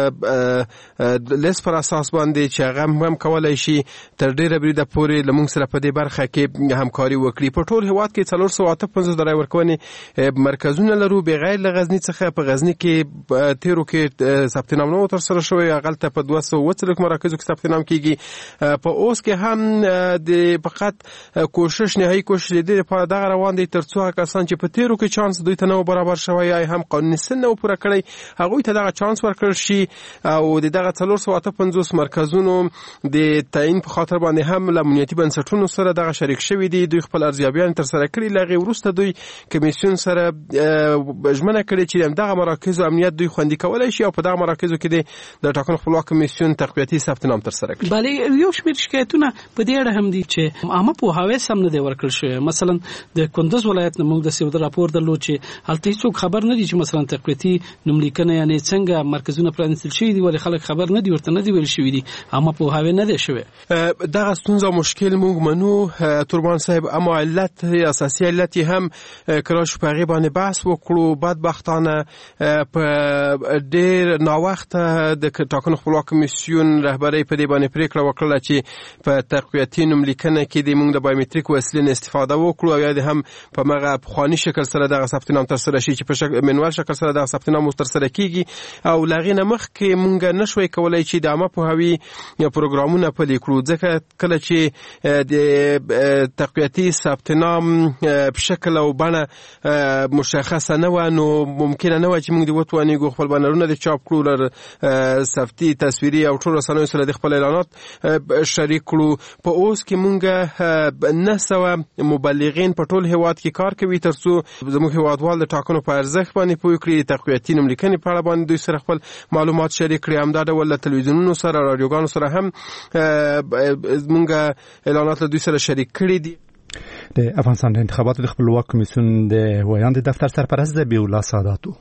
د لیست پر اساس باندې چې هغه هم کولی شي تر ډېره بریده پورې له موږ سره په دې برخه کې همکاري وکړي. په ټول هیواد کې 458 د رای ورکونې مرکزونه لرو بغیر له غزني څخه. په غزني کې تیرو کې ثبت نام نه ترسره شوی، هغلته په 240 مراکزو کې ثبت نام کیږي. په اوس کې هم د فقط کوشش نهایی کوشش لیدل لپاره دغه روان دي ترڅو کسان چې په تیرو کې چانس دوی ته نو برابر شوی یا هم قانوني سن نو پوره کړی هغه ته دغه چانس ورکړ شي او دغه 450 مرکزونو د تعیین په خاطر باندې هم له امنیتي بنسټونو سره دغه شریک شوی دي. دوی خپل ارزیابیان تر سره کړي، لغه ورسته دوی کمیسیون سره ژمنه کړي چې دغه مراکز امنیت دوی خوندي کولای شي او په دغه مراکزو کې د ټاکنو خپلواک کمیسیون تقویتي ثبت نام تر سره کړي. بله یو شمېر شکایتونه په دې اړه هم دي چې عامه پوهاوی سم نه دی ورکړل شوی. مثلا د کندوز ولایت نه موږ د سیو د راپور درلود چې هلته هیڅوک خبر نه دي چې مثلا تقویتي نوملیکنه یعنی څنګه مرکزونه پرانیستل شوي دي، ولې خلک خبر نه دي، ورته نه دی ویل شوی دي، عامه پوهاوی نه دی شوی. دغه ستونزه مشکل موږ منو تورمان صاحب، اما علت اساسي علت هم کراش په غیبه باندې بحث وکړو. بدبختانه په ډېر ناوخته د ټاکنو خپلواک کمیسیون رهبرۍ په دې باندې پریکړه وکړه چې په تقویتي نوملیکنه کې د موږ د بایومټریک وسیلې استفاده وکړو او یا د هم په مغه خواني شکل سره دغه ثبت نام تر سره شي چې په منوال شکل سره دغه ثبت نام تر سره کیږي او لغینه مخ کې موږ نشوي کولای چې د عامه پوهاوی پروګرامونه پلي کړو، ځکه کله چې د تقویتي ثبت نام په شکل او بڼه مشخصه نه و نو ممکنه نه و چې موږ د وتوانیږو خپل بانرونه د چاپ کړو لر صفتي تصویري او ټول رسنیو سره د خپل اعلانات شریک کړو. په اوس کې موږ 900 مبلغین په ټول هیواد کې کار کوي ترڅو زموږ هیوادوال د ټاکنو په ارزښت باندې پوه کړي، تقویتي نوملیکنې په اړه باندې دوی سره خپل معلومات شریک کړي. همدا ډول له تلویزیونونو سره رادیوګانو سره هم موږ اعلانات له دوی سره شریک کړي دي. د افغانستان د انتخاباتو د خپلواک کمیسیون د ویاند دفتر سرپرست ذبیح الله ساداتو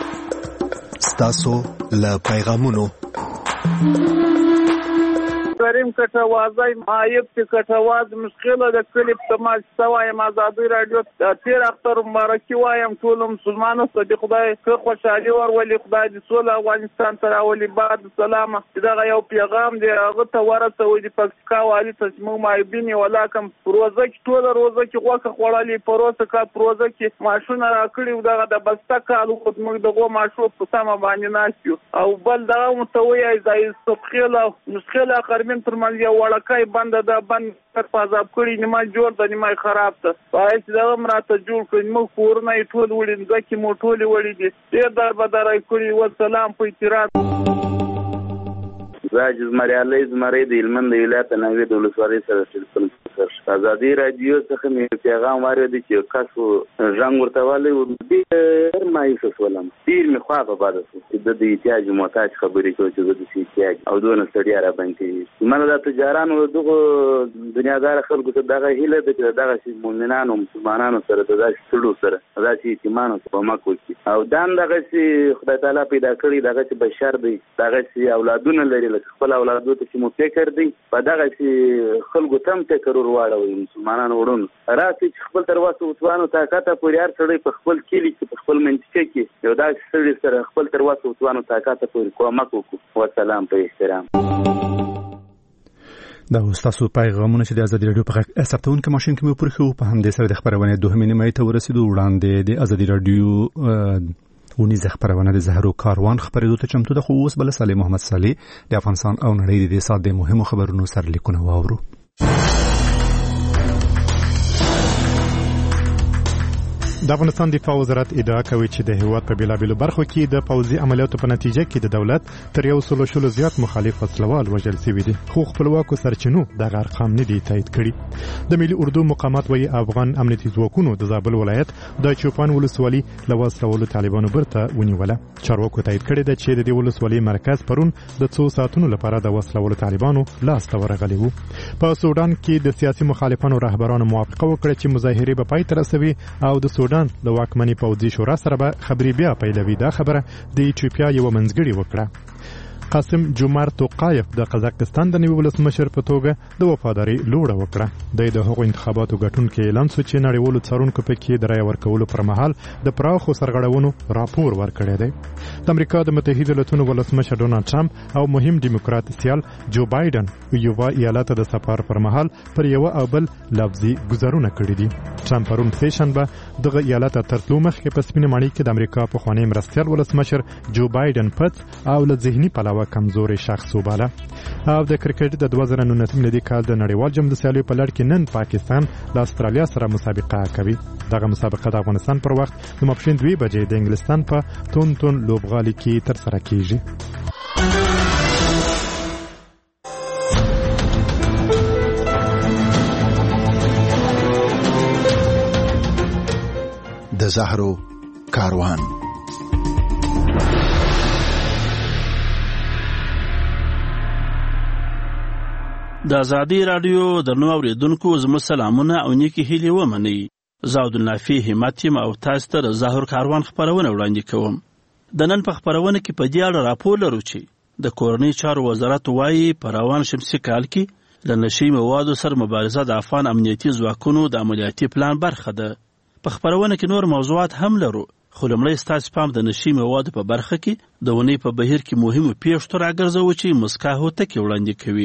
ستاسو له پیغامونو کریم کټوازی معایب چې کټواز مشکله د کلیپ تماش سوایم ازادي رادیو تیر اختر مبارکي وایم ټول مسلمانانو ته د خدای خوشحالي ورولي خدای دې سوله افغانستان ته راولي. بعد سلام دا یو پیغام دی هغه ته ورسوي د پاکستان والی ته چې معایبین ولاکم روزه کې ټول روزه کې غوښه خوړلې پروسه کا پروسه کې ماشونه راکړي دغه د بسته کالو خود موږ دغه ماشو په سم باندې ناشو او بل دا متوي ځای سبخيله مشکله قرمن تر منځ یو وړکای بند ده بند پر پازاب کړی نیمه جوړ د نیمه خراب ته پای چې دا مراته جوړ کړي موږ کورنه ټول وړي ځکه مو ټول وړي دي ډیر در بدرای کړی و سلام په اعتراض زاجز مریالي زمری د علمن د ولایت نوې د ولسوالۍ سره ټلیفون سره ازادي رادیو څخه می پیغام واره دي چې کاسو ژوند ورته والي او ډیر مایوس ولم ډیر می خوا په باد چې د احتیاج محتاج خبرې کوي چې د احتیاج او دونه ستړیا را باندې منه د تجارانو دغه دنیادار خلکو ته دغه هیله ده چې دغه مؤمنانو مسلمانانو سره دغه ستړو سره دغه ایمان په مکو کې او دغه چې خدای تعالی پیدا کړی دغه چې بشر دی دغه چې اولادونه لري خپل اولادو ته چې مو فکر دی په دغه چې خلکو تم فکر ورواړوي مسلمانانو ورون راځي چې خپل تر واسه وتوانو طاقت پورې هر سړی په خپل کلی کې په خپل منطقه کې یو داسې سړی سره خپل تر واسه وتوانو طاقت پورې کومک وکړو والسلام په احترام. دا تاسو پیغامونه چې د ازادي رادیو په ثبتونکو ماشين کې مو پرخو په همدې سره د خبرونه دوه نیمه ته ورسېدو وړاندې د ازادي رادیو ونیزه خبرونه د زهرو کاروان خبرېدو ته چمتو ده خو اوس بل صالح محمد صالح د افغانستان او نړۍ د ساده مهمو خبرونو سره لیکونه واورو. د افغانستان دفاع وزارت ادعا کوي چې د هیواد په بیلابیلو برخو کې د پوځي عملیاتو په نتیجه کې د دولت تر 100 زیات مخالف وسلوال وژل شوي دي خو خپلواکو سرچینو دغه ارقام نه دي تایید کړي. د ملي اردو مقامات وایي افغان امنیتي ځواکونو د زابل ولایت د چوپان ولسوالۍ له وسلوالو طالبانو برته ونیوله. چارواکو تایید کړي ده چې د دې ولسوالۍ مرکز پرون د 2 ساعتونو لپاره د وسلوالو طالبانو لاس ته ورغلی وو. په سودان کې د سیاسي مخالفانو رهبرانو موافقه وکړه چې مظاهرې به پای ته رسوي او د سودان د واکمنۍ پوځي شورا سره به خبري بیا پیلوي. دا خبره د ایتوپیا یو منځګړي وکړه. قاسم جومار توقایف د قزاقستان د نوي ولسمشر په توګه د وفاداري لوړه وکړه. د هغو انتخاباتو ګټونکو اعلان سو چې نړیوالو څارونکو پکې د رای ورکولو پر مهال د پراخو سرغړونو راپور ورکړی دی. د امریکا د متحده ایالاتونو ولسمشر ډونالد ټرمپ او مهم دیموکرات سیال جو بایدن یو ایالت د سفر پر مهال پر یو او بل لفظي گزارونه کړی دي. ټرمپ پرون سیشنبه دغه ایالت ترتلو مخکې په سپینه ماڼۍ کې د امریکا په خوانی مرستیال ولسمشر جو بایدن پټ او له ذهني پلوه کمزوري شخص وباله. او د کرکټ د 2019 ملي کال د نړیوال جام د سیالیو په لړ کې نن پاکستان له استرالیا سره مسابقه کوي. دغه مسابقه د افغانستان پر وخت د ماپښین 2 بجې د انګلستان په تونتون لوبغالي کې تر سره کیږي. د زهرو کاروان. د ازادي رادیو درنو اوریدونکو زموږ سلامونه او نیکی هیلې ومنئ. زه عبدالنافي همت یم او تاسو ته د زهرو کاروان خبرونه وړاندې کوم. د نن په خبرونه کې په دې اړه راپور لرو چې د کورنۍ چارو وزارت وایي په روان شمسي کال کې د نشي موادو سره مبارزه د افغان امنیتي ځواکونو د عملیاتي پلان برخه ده. په خبرونه کې نور موضوعات هم لرو خو لومړی ستاسو پام د نشي موادو په برخه کې د ونې په بهیر کې مهمو پیښو ته راګرځوو چې مسکا هوتکې وړاندې کوي.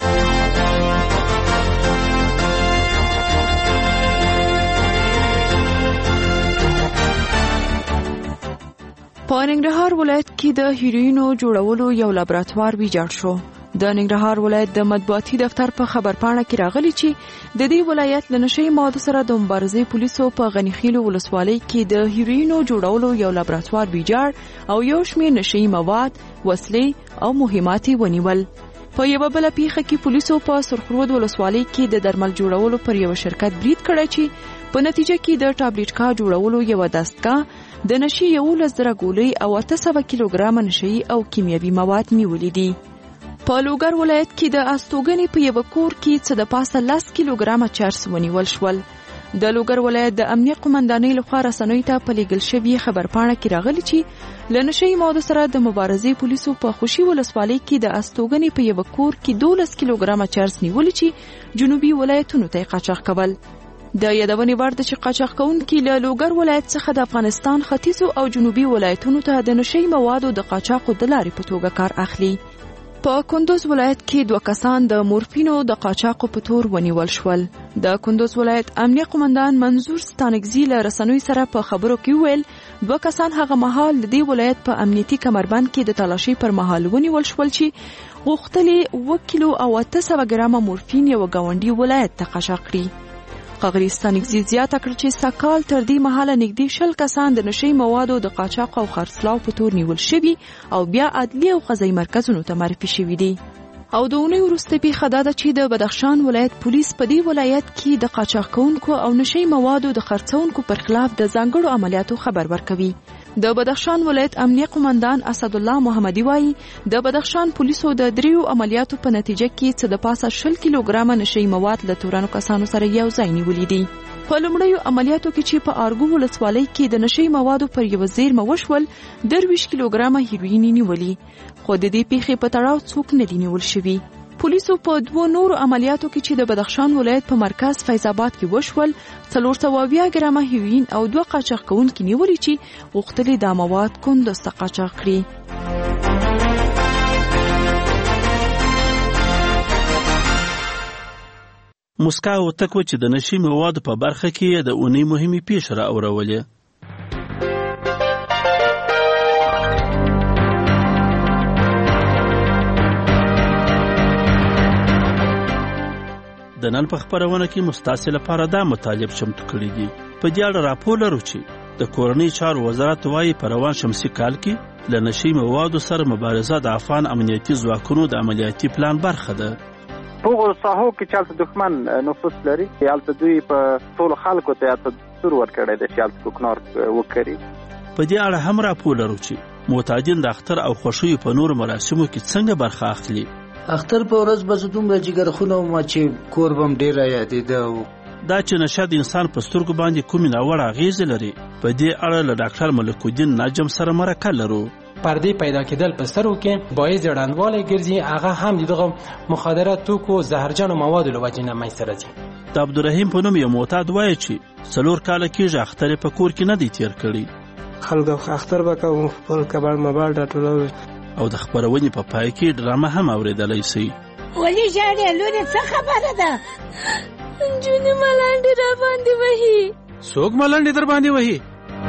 په ننګرهار ولایت کې د هیروینو جوړولو یو لابراتوار ویجاړ شو. د ننګرهار ولایت د مطبوعاتي دفتر په خبرپاڼه کې راغلی چې د دې ولایت له نشي موادو سره د مبارزې پولیسو په غنیخیلو ولسوالۍ کې د هیروینو جوړولو یو لابراتوار ویجاړ او یو شمېر نشي مواد، وسلې او مهمات ونیول. په یو بل پیښه کې پولیسو په سرخرود ولسوالۍ کې د درمل جوړولو پر یو شرکت برید کړی چې په نتیجه کې د ټابلیټ کا جوړولو یو دستګاه د نشي 11,000 ګولۍ او 800 کیلوګرام نشي او کیمیاوي مواد نیولې دي. په لوګر ولایت کې د استوګنې په یو کور کې څه د پاسه 10 کیلوګرام چرس ونیول شول. د لوګر ولایت د امنیه قومندانۍ لخوا رسنیو ته په لیږل شوې خبرپاڼه کې راغلي چې له نشهیي موادو سره د مبارزې پولیسو په خوشي ولسوالۍ کې د استوګنې په یوه کور کې 12 کیلوګرامه چرس نیولي چې جنوبي ولایتونو ته قاچاق کول. د یادونې وړ ده چې قاچاق کوونکي له لوګر ولایت څخه د افغانستان ختیځو او جنوبي ولایتونو ته د نشهیي موادو د قاچاقو د لارې په توګه کار اخلي. په کندوز ولایت کې 2 کسان د مورفینو د قاچاقو په تور ونیول شول. د کندوز ولایت امنیه قومندان منظور ستانکزی له رسنیو سره په خبرو کې ویل 2 کسان هغه مهال د دې ولایت په امنیتي کمربند کې د تلاشي پر مهال ونیول شول چې غوښتلې 1 کیلو او 800 ګرامه مورفین یو گاونډي ولایت ته قاچاق کړي. ښاغلي ستانکزي زیاته کړه چې سکال تر دې مهاله نږدې 100 کسان د نشهیي موادو د قاچاق او خرڅلاو په تور نیول شوي او بیا عدلي او قضایي مرکزونو ته معرفي شوي دي. او د اونۍ وروسته پیښه دا ده چې د بدخشان ولایت پولیس په دې ولایت کې د قاچاق کوونکو او نشهیي موادو د خرڅونکو پر خلاف د ځانګړو عملیاتو خبر ورکوي. د بدخشان ولایت امنیه قومندان اسد الله محمدي وایي د بدخشان پولیسو د 3 عملیاتو په نتیجه کې څه د پاسه 20 کیلوګرامه نشهیي مواد له تورنو کسانو سره یو ځای نیولي دي. په لومړیو عملیاتو کې چې په ارګو ولسوالۍ کې د نشهیي موادو پر یو زیرمه وشول 23 کیلوګرامه هیروین نیولي، خو د دې پیښې په تړاو څوک نه دي نیول شوي. پولیسو په 2 نورو عملیاتو کې چې د بدخشان ولایت په مرکز فیض آباد کې وشول 420 ګرامه هیروین او 2 قاچاق کوونکي نیولي چې غوښتلې دا مواد کندوز ته قاچاق کړي. موسکا وتکو چې د نشهیي موادو په برخه کې د اونۍ مهمې پیښې راوړولې. د نن په خبرونه کې مستاسې لپاره دا مطالب چمتو کړي دي. په دې اړه راپور لرو چې د کورنۍ چارو وزارت وايي په روان شمسي کال کې له نشهیي موادو سره مبارزه د افغان امنیتي ځواکونو د عملیاتي پلان برخه ده. په ساحو کې چې دښمن نفوذ لري یالته دوی په ټول خلکو ته تور ورکړی د شیالت کوکنار وکړي. په دې اړه هم راپور لرو چې معتادین د اختر او خوښیو په نور مراسمو کې څنګه برخه اخلي. اختر په ورځ به دومره جګرخونه ما چې کور بم ډیر یادېده. دا چې نشه د انسان په سترګو باندې کومې ناوړه اغېزې لري په دې اړه له ډاکټر ملک الدین نجم سره مرکه لرو. پردې پیدا کېدل په سترګو کې باعث ړندوالی ګرځي، هغه هم دغه مخدره توکو زهرجنو موادو له وجې نه منځته راځي. د عبدالرحیم په نوم یو معتاد وایي چې 4 کاله کېږي اختر یې په کور کې نه دی تیر کړی. خلکو اختر به کوو خپل کباړ مباړ راټولوي او د خبرونې په پای کې ډرامه هم اورېدلی شي. ولې ژاړې لورې څه خبره ده؟ جونې ملنډې را باندې وهي. څوک ملنډې در باندې وهي؟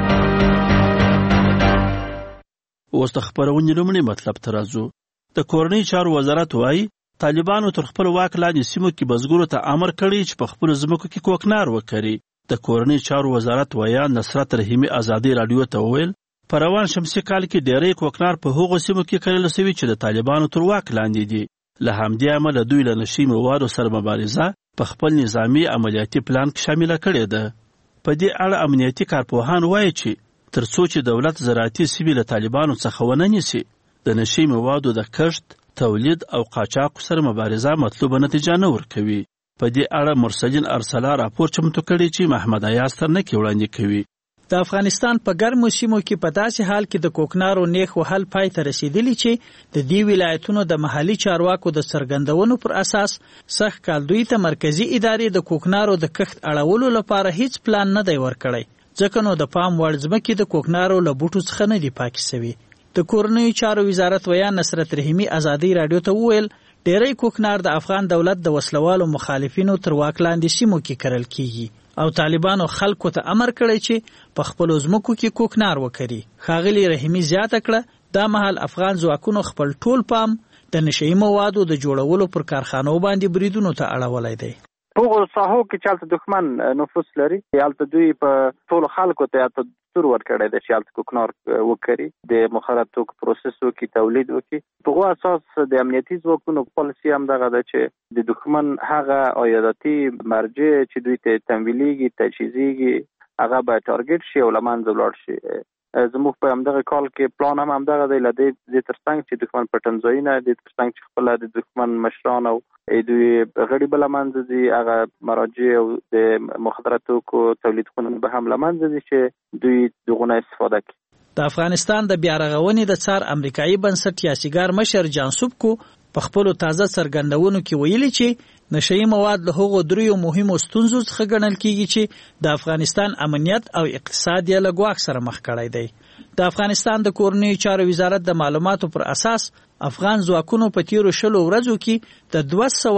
اوس د خبرونې لومړی مطلب ته راځو. د کورنۍ چارو وزارت وایي طالبانو تر خپل واک لاندې سیمو کې بزګرو ته امر کړی چې په خپلو ځمکو کې کوکنار وکري. د کورنۍ چارو وزارت وایي نصرت رحیمي ازادي راډیو ته وویل په روان شمسي کال کې ډېری کوکنار په هغو سیمو کې کرل شوي چې د طالبانو تر واک لاندې دي. له همدې امله دوی له نشهیي موادو سره مبارزه په خپل نظامي عملیاتي پلان کې شامله کړې ده. په دې اړه امنیتي کارپوهان وایي چې تر څو چې دولت زراعتي سیمې له طالبانو څخه ونه نیسي د نشهیي موادو د کښت، تولید او قاچاق سره مبارزه مطلوبه نتیجه نه ورکوي. په دې اړه مرسلین ارسلا راپور چمتو کړی چې محمد ایاز ترنکي وړاندې کوي. د افغانستان په ګرمو سیمو کې په داسې حال کې د کوکنارو نیخ وهل پای ته رسیدلی چې د دې ولایتونو د محلي چارواکو د څرګندونو پر اساس سخت کال دوی ته مرکزی ادارې د کوکنارو د کښت اړولو لپاره هیڅ پلان نه دی ورکړی، ځکه نو د پام وړ ځمکې د کوکنارو له بوټو څخه نه دي پاکې سوي. د کورنیو چارو وزارت ویا نصرت رحیمي ازادي راډیو ته وویل ډېری کوکنار د افغان دولت د وسلوالو مخالفینو تر واک لاندې سیمو کې کرل کیږي او طالبانو خلکو ته امر کړی چې په خپلو ځمکو کې کوکنار وکړي. ښاغلي رحیمي زیاته کړه دا مهال افغان ځواکونو خپل ټول پام د نشهیي موادو د جوړولو پر کارخانو باندې بریدونو ته اړولی دی. په ساحو کې چې دښمن نفوذ لري یالته دوی په ټول خلکو ته تور ورکړی د شیالت کوکنار وکړي، د مخدره توکو پروسس وکړي، تولید وکړي. په هغه اساس د امنیتي ځواکونو پالیسي هم دغه ده چې د دښمن هغه عایداتي مرجع چې دوی ته تمویلیږي، تجهیزیږي هغه به ټارګټ شي او لمنځه ولاړ شي. زموږ په همدغه کال کې پلان هم همدغه دی، لدې ترڅنګ چې دښمن پټنځایونه د ترڅنګ چې خپل د دښمن مشران او دوی غړي بل منځ دي، هغه مراجع او د مخدره توکو تولید خونې به هم لمنځ دي چې دوی دغه استفاده کوي. د افغانستان د بیارغونې د څار امریکایي بنسټ یاسیګار مشر جانسوب کو په خپل تازه څرګندونو کې ویلي چې نشئی مواد له هغو دریو مهمو ستونزو څخه ګڼل کیږي چې د افغانستان امنیت او اقتصاد یې له ګواښ سره مخ کړی دی. د افغانستان د کورنیو چارو وزارت د معلوماتو پر اساس افغان ځواکونو په تیرو 20 ورځو کې د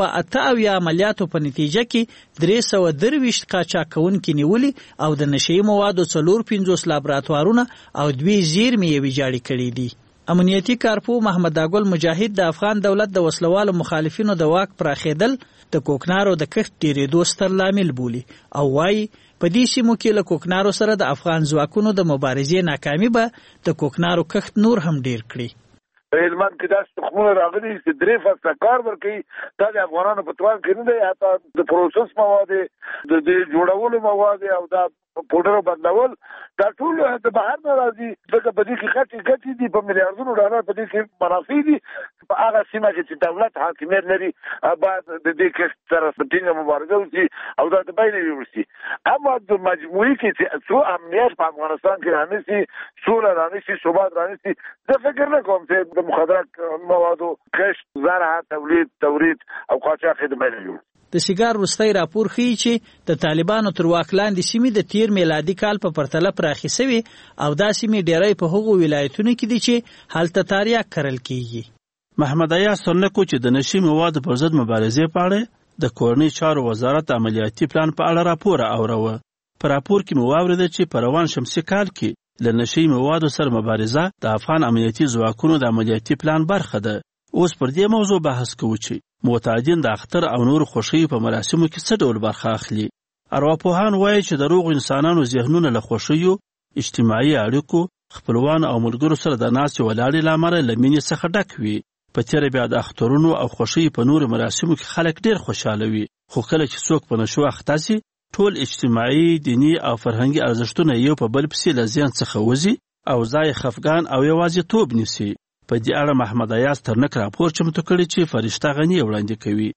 278 عملیاتو په نتیجه کې 323 قاچاقونکي نیولي او د نشئی موادو 450 لابراتوارونه او 2 زیرمې ویجاړې کړې دي. امنیتي کارپو محمد داګل مجاهد د افغان دولت د وسلوالو مخالفینو د واک پراخېدل د کوکنارو د کښت ډېرېدو ستر لامل بولي او وایي په دې سیمو کې له کوکنارو سره د افغان ځواکونو د مبارزې ناکامي به د کوکنارو کښت نور هم ډېر کړي. هلمند کې داسې تخمونه راغلي چې 3 فصله کار ورکوي، دا د افغانانو په توان کې نه دی. حتی د پروسس مواد، د جوړولو مواد او دا پوډر بدلول دا ټول د بهر نه راځي. ځکه په دې کې غټي دي، په میلیارډونو ډالر په دې کې منافع دي. په هغه سیمه کې چې دولت حاکمیت لري باید د دې کې سره ټینګه مبارزه وشي او دا د بین وشي. اما د مجموعي کې چې څو امنیت په افغانستان کې رانیسي، سوله رانیسي، ثبات رانیسي، زه فکر نه کوم چې د مخدرات موادو کښت، زراعت، تولید او قاچاق د بین وي. د سیګار وروستی راپور ښیي چې د طالبانو تر واک لاندې سیمې د تیر میلادي کال په پرتله پراخې سوي او دا سیمې ډیری په هغو ولایتونو کې دي چې هلته تاریاک کرل کیږي. محمد ایاز سرنکو چې د نشي موادو پر ضد مبارزې په اړه د کورنۍ چارو وزارت عملیاتي پلان په اړه راپور اوروه. په راپور کې مو واورېده چې په روان شمسي کال کې له نشي موادو سره مبارزه د افغان امنیتي ځواکونو د عملیاتي پلان برخه ده. اوس پر دې موضوع بحث کوو چې معتادین د اختر او نور خوښیو په مراسمو کې څه ډول برخه اخلي. ارواپوهان وایي چې د روغ انسانانو ذهنونه له خوښیو، اجتماعي اړیکو، خپلوانو او ملګرو سره د ناستې ولاړې له امله له مینې څخه ډک وي. په تېره بیا د اخترونو او خوښیو په نورو مراسمو کې خلک ډېر خوشحاله وي، خو کله چې څوک په نشو اخته سي ټول اجتماعي، دیني او فرهنګي ارزښتونه یو په بل پسې له ذهن څخه وځي او ځای خفګان او یوازیتوب نیسي. په دې اړه محمد ایاز ترنک راپور چمتو کړی چې فرشته غنی وړاندې کوي.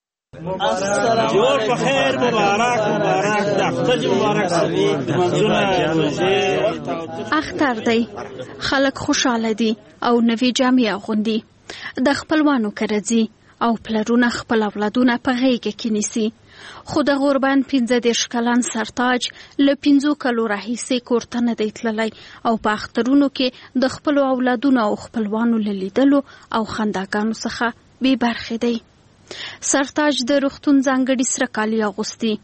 جوړ په خیر، مبارک د اختر مبارک سي منځونه. اختر دی، خلک خوشاله دي او نوې جامې اغوندي، د خپلوانو کرځي او پلرونه خپل اولادونه په غېږ کې نیسي. خو د غوربند 15 کلن سرتاج له 5 کلو راهیسې کور ته نه دی تللی او په اخترونو کې د خپلو اولادونو او خپلوانو له لیدلو او خنداګانو څخه بې برخې دی. سرتاج د روغتون ځانګړي سره کالي اغوستي،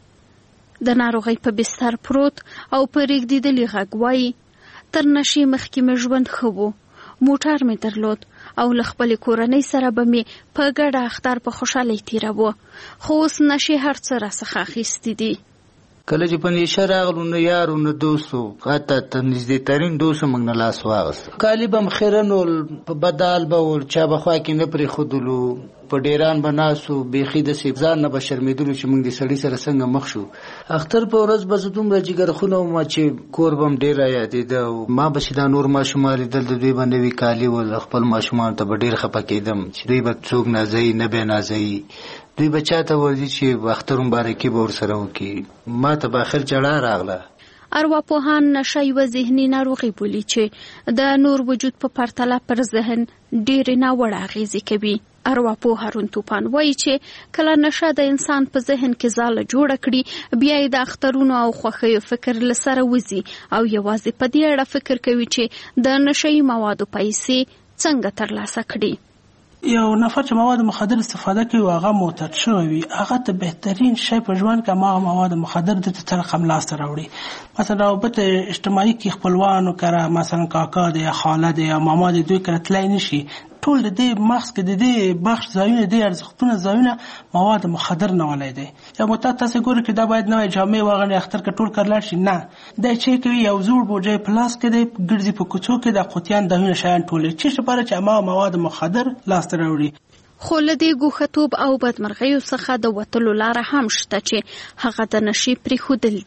د ناروغۍ په بستر پروت او په رېږدېدلي غږ وایي تر نشې مخکې مې ژوند ښه و، موټر مې درلود او له خپلې کورنۍ سره به مې په ګډه اختر په خوشحالۍ تېراوه، خو اوس نشې هر څه راڅخه اخیستي دي. کله چې په نشه راغلو نو یارو نه دوستو حتی تر نږدې ترین دوستو موږ نه لاس واغست. کالي به م خیرن ول، په بدال به ول، چا به خوا کې نه پرېښودلو، په ډیران به ناسو، بیخي داسې ځان نه به شرمېدلو چې موږ د سړي سره څنګه مخ شو. اختر په ورځ به زه دومره جګرخونه وم چې کور به م ډېر رایادېده او ما به چې دا نور ماشومان لیدل د دوی به نوي کالي ول، خپل ماشومانو ته به ډېر خفه کېدم چې دوی به څوک نازوي نه به نازوي، دوی به چاته ورځي چې اختر مبارکي به ورسره وکړي. ما ته به آخر جړا راغله. ارواپوهان نشه یوه ذهني ناروغي بولي چې د نور وجود په پرتله پر ذهن ډېرې ناوړه اغېزې کوي. ارواپوه هارون توپان وایي چې کله نشه د انسان په ذهن کې ځاله جوړه کړي، بیا یې د اخترونو او خوښیو فکر له سره وځي او یوازې په دې اړه فکر کوي چې د نشهیي موادو پیسې څنګه ترلاسه کړي. یو نفر چې مواد مخدر استفاده کوي او هغه معتاد شوی وي، هغه ته بهترین شی په ژوند کې هغه مواد مخدر د تر رقم لاسته راوړي. مثلا رابطه اجتماعي کې خپلوانو کره، مثلا کاکا دی یا خاله دی یا ماما دی، دوی کره تلای نشي. ټول د دې مغز کې د دې بخش ځایونه، د ارزښتونه ځایونه مواد مخدر نه ولای دی. یا معتاد تاسو ګورئ چې دا باید نوې جامې واغوندي، اختر کې ټول کړل شي، نه دا چې کوي یو زوړ بوجي پلاس کې دی، ګرځي په کوڅو کې د قوتیان دهونه شیان ټول چې لپاره چې مواد مخدر لاسته راوړي. خو له دې ګوښتوب او بدمرغیو څخه د وتلو لاره هم شته چې هغه د نشي پرېښودل دي.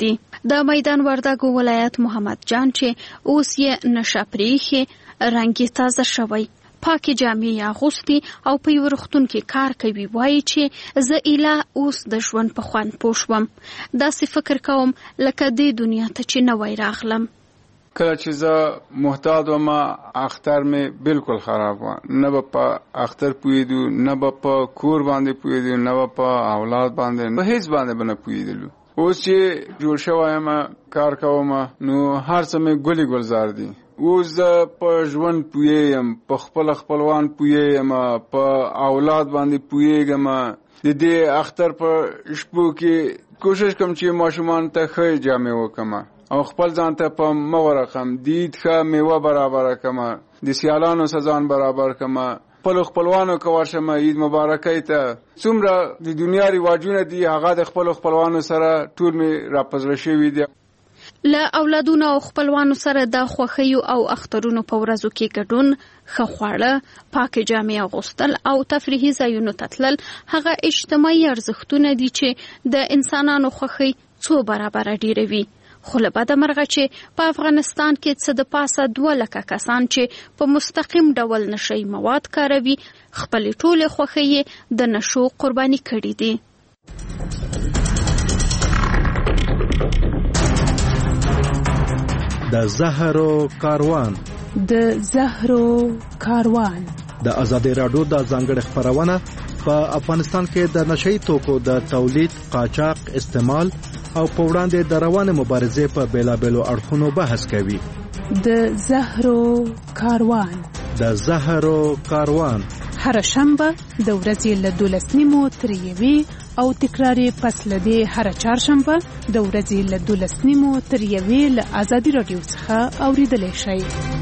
د میدان وردګو ولایت محمد جان چې اوس یې نشه پریخي رنګي تازه شوی پاکي جامې اغوستي او په یو روغتون کې کار کوي وایي چې زه ایله اوس د ژوند په خوند پوه شوم داسې فکر کوم لکه دې دنیا ته چې نوی راغلم کله چې زه محتاط وم اختر مې بالکل خراب و نه به په اختر پوهېدو نه به په کور باندې پوهېدو نه به په اولاد باندې په هیڅ باندې به نه پوهېدلو اوس چې جوړ شوی یم کار کوم نو هر څه مې ګلې گلزار دي اوس زه په ژوند پوهېږم په خپلوان پوهېږم په اولاد باندې پوهېږم د دې اختر په شپو کې کوشش کوم چې ماشومان ته ښه جامې وکړم او خپل ځان ته په مغه رقم د عید ښه میوه برابره کړم د سیالانو سزان برابر کړم خپلوانو که ورشم عید مبارکۍ ته څومره د دنیا رواجونه دي هغه د خپلوانو سره ټول مې راپزړه شوي دي له اولادونو او خپلوانو سره د خوښیو او اخترونو په ورځو کې ګډون ښه خواړه پاکې جامې اغوستل او تفریحي ځایونو ته تلل هغه اجتماعي ارزښتونه دي چې د انسانانو خوښۍ څو برابره ډیروي خو له بده مرغه چې په افغانستان کې څه د پاسه 2 لکه کسان چې په مستقیم ډول نشي مواد کاروي خپلې ټولې خوښۍ د نشو قرباني کړي دي د زهرو کاروان د ازادي رادیو د ځانګړي خبرونه په افغانستان کې د نشئی توکو د تولید قاچاق استعمال او په وړاندې د روانه مبارزې په بیلابېلو اړخونو بحث کوي د زهرو کاروان هر شنبه د ورځې له 12:30 تر 1 او تکراری پس لدی هر چهارشنبه د ورځې له 12:30 تر 1 له ازادي رادیو څخه اوریدلای شئ.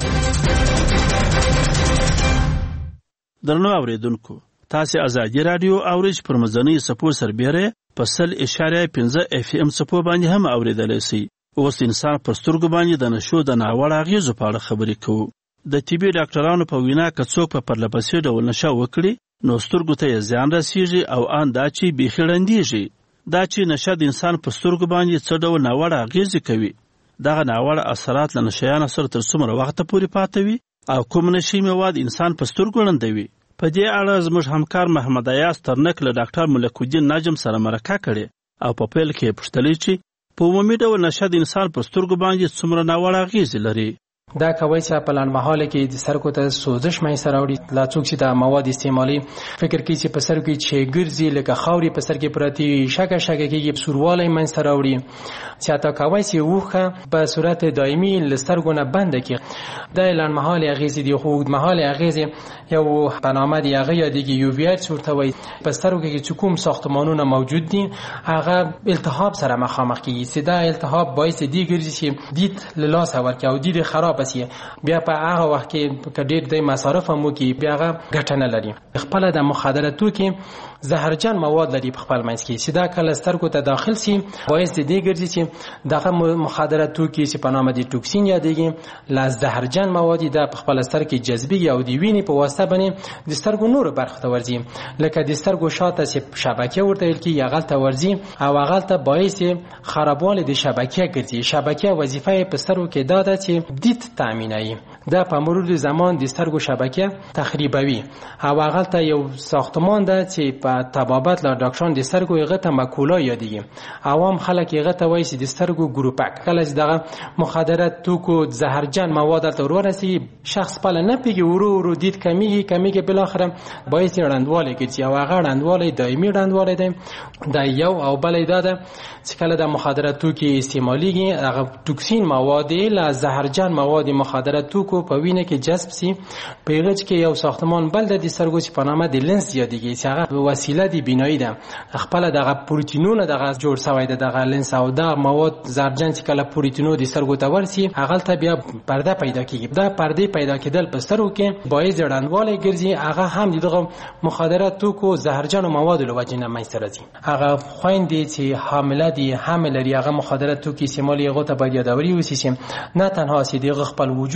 درنو اوریدونکو تاسو ازادي رادیو اورج پر مزنی سپو سربېره په 100.5 FM سپو باندې هم اوریدلای شئ. اوس انسان پر سترګو باندې د نشو د ناوړه اغیزو په اړه خبرې کوو. د طبي ډاکټرانو په وینا که څوک په پرلپسې ډول نشه وکړي نو سترګو ته زیان رسیږي او ان دا چې بیخي ړندېږي. دا چې نشه د انسان په سترګو باندې څه ډول ناوړه اغیزې کوي دغه ناوړه اثرات له نشیانو سره تر څومره وخته پورې پاتې وي او کوم نشي مواد انسان په سترګو ړندوي. په دې اړه زموږ همکار محمد ایاز ترنک له ډاکټر ملک الدین نجم سره مرکه کړې او په پیل کې پوښتلې چې په عمومي ډول نشه د انسان په سترګو باندې څومره ناوړه اغیزې لري. دا کوي چې په لنډمهاله کې د سترګو ته سوزش منځته راوړي لا څوک چې د مواد استعمالي فکر کوي چې په سترګو کې چې ګرځي لکه خاورې په سترګې پرتې شګه کېږي سوروالی منځته راوړي چې تا کوي چې وخه په صورت دایمي له سترګو نه بند کړي د لنډمهاله اغیزې دي خو اوږدمهاله اغیزې یو په نامه دی هغه یادېږي UVA ورته وایي په سترګو کې چې کوم ساختمانونه موجود دي هغه التهاب سره مخامخ کېږي چې دا التهاب باعث دی ګرځي چې دید له لاسه ورکړي او دید خراب بیا په هغه وخت کې ډېر د مصارف هم وکړي بیا هغه ګټه نه لري. خپل د مخدراتو کې زهرجن مواد لري په خپل منځ کې چې دا کله سترګو ته داخل شي باعث دی ګرځي چې دغه مخدراتو کې چې په نامه دي ټوکسین یادېږي لا زهرجن مواد د خپل سترګو کې جذبي او دی ویني په واسطه باندې د سترګو نور برخه ته ورځي لکه د سترګو شاته چې شبکه ورته ویل کی هغه ته ورځي او هغه ته باعث خرابوالی د شبکه ګرځي. شبکه وظیفه په سترګو کې دا ده چې دید تامینوي. دا په مرور زمان د سترګو شبکه تخریبوي او هغه ته یو ساختمان ده چې په تبابت لا ډاکټران د سترګو هغه ته ماکولا یادېږي. عوام خلک هغه ته وایي چې د سترګو ګروپک کله چې دغه مخدرات توکو زهرجن مواد ته ورسي شخص په نه پیږي ورو دید کمیږي بل اخر باعث رندواله کیږي او هغه رندواله دایمي رندواله ده. دا یو او بل ده چې کله د مخدرات توکي استعماليږي هغه ټوکسین مواد لا زهرجن مواد مخدرات توکو په وینه کې جذب سي په هغه کې یو ساختمان بل د سترګو چې په نامه د لنس یادېږي چې هغه وسیله دی بینایی ده خپل دغه پروتینونه دغه جوړ شوی ده دغه لنس او دا مواد زهرجن چې کله پروتینو د سترګو ته ورسي هغه ته بیا پرده پیدا کیږي. دا پرده پیدا کېدل په سترګو کې باعث رڼوالی ګرځي هغه هم دغه مخدرات توکو زهرجن مواد له وجې نه منځته راځي. هغه خويندې چې حامله دي حامل لري هغه مخدرات توکي استعمال یې غوته باید یادوري وسی چې نه تنها سي دغه خپل وجود ته ضرر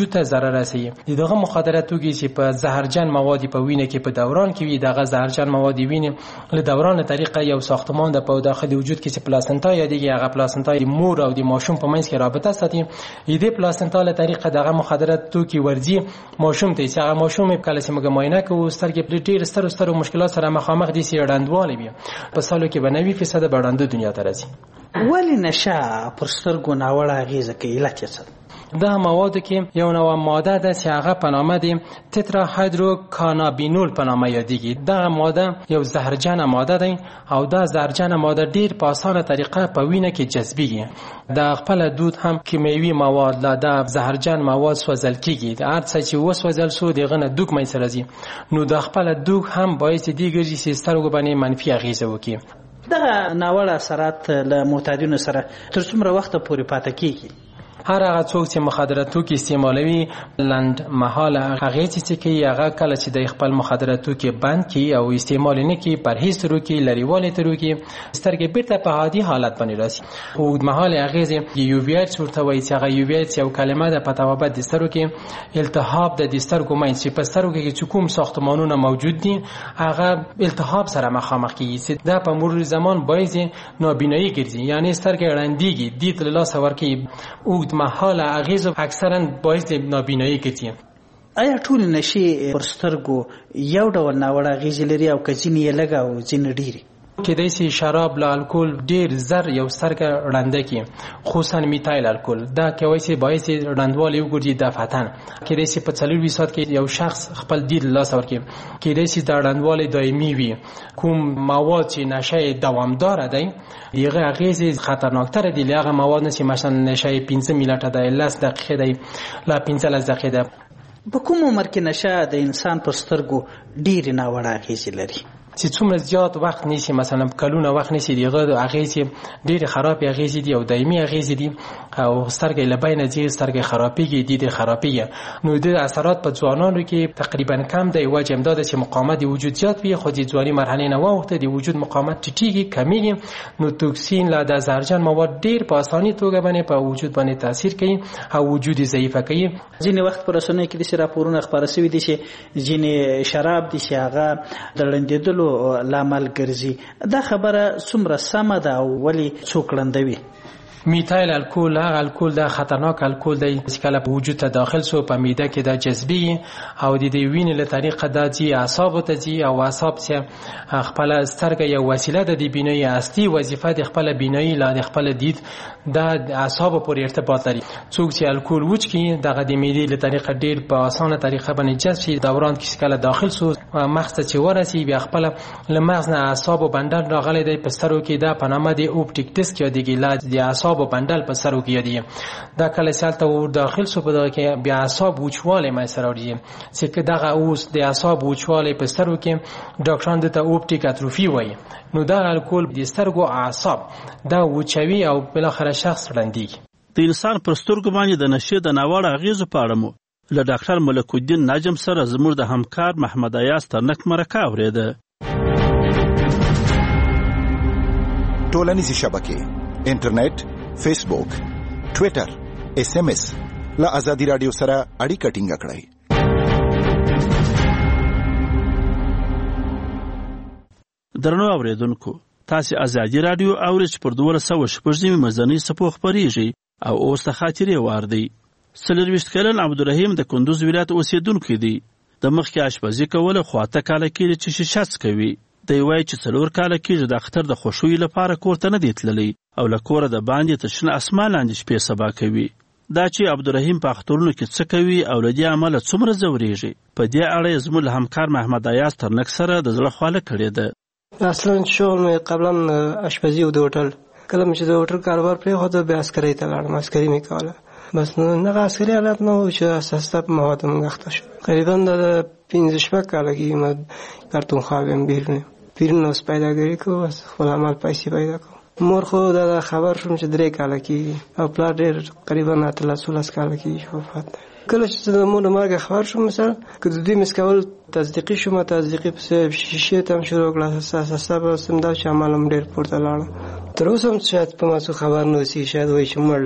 ضرر رسوي. دغه مخدره توکي چې په زهرجن مواد په وینه کې په دوران کې وي، دغه زهرجن مواد وینه له دوران طریقه یو ساختمان د په داخلي وجود کې چې پلاسنتا یادېږي، هغه پلاسنتا د مور او د ماشوم په منځ کې رابطه ساتي. دې پلاسنتا له طریقه دغه مخدره توکي ورځي ماشوم ته، چې هغه ماشوم کله چې موږ معاینه کوو سترګې په ډېر سترو مشکلات سره مخامخ دي، چې ډندواله وي په سالو کې به 90% بړاندو دنیا ته راځي. ولې نشه پر سترګو ناوړه اغیزه کوي؟ علت یې څه؟ دا مواد کې یو نوع ماده ده چې هغه په نامه د تتراهایدروکانابینول په نامه یادېږي. دا ماده یو زهرجن ماده ده او دا زهرجن ماده ډیر په اسانه طریقه په وینه کې جذبېږي. دا خپل دود هم کیمیاوي مواد لا دا زهرجن مواد سوځل کیږي. هر څه چې وسوځل سو دغه نه دوک مې سره راځي، نو دا خپل دوک هم باعث دی ګرځي چې سترګو باندې منفي اغیزه وکړي. دغه ناوړه اثرات له معتادینو سره تر څومره وخت پورې پاتې کیږي؟ هر هغه څوک چې مخدره توکي استعمالوي لنډ مهاله هغه چې کوي، هغه کله چې د خپل مخدره توکي بند کړي او استعمال نه کړي، پرهیز وکړي، لریواله تر وکړي، سترګې بیرته په عادي حالت باندې راشي. او د مهاله اغیزه یو وی ایچ ورته وایي چې هغه یو وی ایچ یو کلمه ده په توابت د سترګو کې التهاب د سترګو منځ چې په سترګو کې کوم ساختمانونه موجود دي هغه التهاب سره مخامخ کیږي. دا په مرور زمان باعث نابینایی ګرځي، یعنی سترګې ړندېږي، دید له لاسه ورکوي. او محاله اغیز اکثرا باعث نابینایی کیږي. آیا ټول نشي پر سترګو یو ډول ناوړه اغیز لري او کځینې لګا او ځینې ډیری؟ کېدای شي شراب له الکول ډیر زر یو سترګه ړنده کی، خصوصا میتایل الکول. دا کوي چې باعث ړندوالي وګرځي دفعتن. کېدای شي په 40 ساعت کې یو شخص خپل دید لاس ورکړي. کېدای شي دا ړندوالي دایمي وي. کوم مواد چې نشه دوامدار دی یغه اغیز خطرناکتر دی. هغه مواد نه چې مثلا نشه 15 منټه د 10 دقیقې دی لا 15 دقیقې. په کوم عمر کې نشه د انسان پر سترګو ډیر ناوړه اغیز لري؟ چې څومره زیات وخت نشي، مثلا کلونه وخت نشي، دغه اغیز ډېر خراب اغیز دي او دایمي اغیز دي او سترګې له بینه ځي، سترګې خرابېږي، دید خرابېږي. نو د اثرات په ځوانانو کې تقریبا کم دی. وجه امداد چې مقاومت د وجود زیات وي، خو د ځواني مرحله نه وخت د وجود مقاومت ټیټیږي، کمیږي. نو توکسین لا د زهرجن مواد ډېر په اساني توګه باندې په وجود باندې تاثیر کوي او وجود ضعیف کوي. ځینې وخت پر رسنیو کې د راپورونه خبره شوي دي چې ځینې شراب دي چې هغه د لړندېدلو لامل ګرځي. دا خبره څومره سمه ده او ولی څوک لندوي؟ میتایل الکول هغه الکول دا خطرناک الکول دی چې کله په وجود ته داخل سو په معده کې دا جذبي او د دې وینې له طریقه دا چې اعصاب ته ځي او اعصاب چې خپل سترګې یو وسیله ده د بینایی اصلي وظیفه د خپل بینایی لا د خپل دید دا اعصاب پورې ارتباط لري. څوک چې الکول وڅکي دغه د معدې له طریقه ډیر په اسانه طریقه باندې جذب شي، دوران کې کله داخل سو مغز ته چې ورسي بیا خپل له مغز نه اعصاب او بندر راغلي دی په سترګو کې. دا په نامه د اوپټیک ډیسک یادېږي، لا د اعصاب او بندل په سرو کې دی. دا کله سالته ور داخل سو په دغه کې بیا اعصاب وچواله مې سره ورځي چې دغه اوس د اعصاب وچواله په سرو کې ډاکټران د اوپټیک اتروفي وایي. نو دا الکول د سترګو اعصاب دا وچوي او بل اخر شخص رندي. د انسان پر سترګو باندې د نشه د ناوړه اغیزو په اړه مو له ډاکټر ملک الدین نجم سره زموږ د همکار محمد ایاز ترنک مرکه اوریده. ټولنیزې شبکې، انټرنیټ، فیسبوک، ټویټر، SMS له آزادي رادیو سره اړیکه ټینګه کړئ. درنو اوریدونکو، تاسو آزادي رادیو اورئ چې پر 200 مزنی سپو خبريږي او اوس د خاطرې وار دی. 40 کلن عبدالرحیم د کندوز ولایت اوسیدونکی دی. د مخکې آشپزي کوله خو اته کاله کېږي چې شیشه کوي. دی وایي چې 4 کاله کېږي د اختر د خوشوي لپاره کور ته نه دی تللی او له کوره د باندې تر شنه اسمان لاندې شپې سبا کوي. دا چې عبدالرحیم په اخترونو کې څه کوي او له دې عمله څومره ځورېږي، په دې اړه زموږ همکار محمد ایاز ترنک سره د زړه خواله کړې ده. اصلا شغل مې قبلا آشپزي او د هوټل، کله چې د هوټل کاروبار پرېښود بیا عسکرۍ ته لاړم، عسکري مې کوله. بس نه عسکري حالت نه و چې اساسا په مواد موږ اخته شو. تقریبا د 15 کاله کې ما کارتونخوا ویم بیرون اوس پیداګري کوو، بس خپل عمل پیسې پیدا کوو. مور خو دا خبر شوم چې 3 کاله کې او پلار ډېر تقریبا 13 کاله کې وفات دی. کله چې د مور مرګ خبر شوم مثلا که د دې مسکول تصدیقي شوم، تصدیقي په شیشه تم شروع کړه، اساسا به سم دا چې عملم ډېر پورته لاړ. تر اوسه هم شاید په ما څه خبر نه وسی، شاید وایي چې مړله.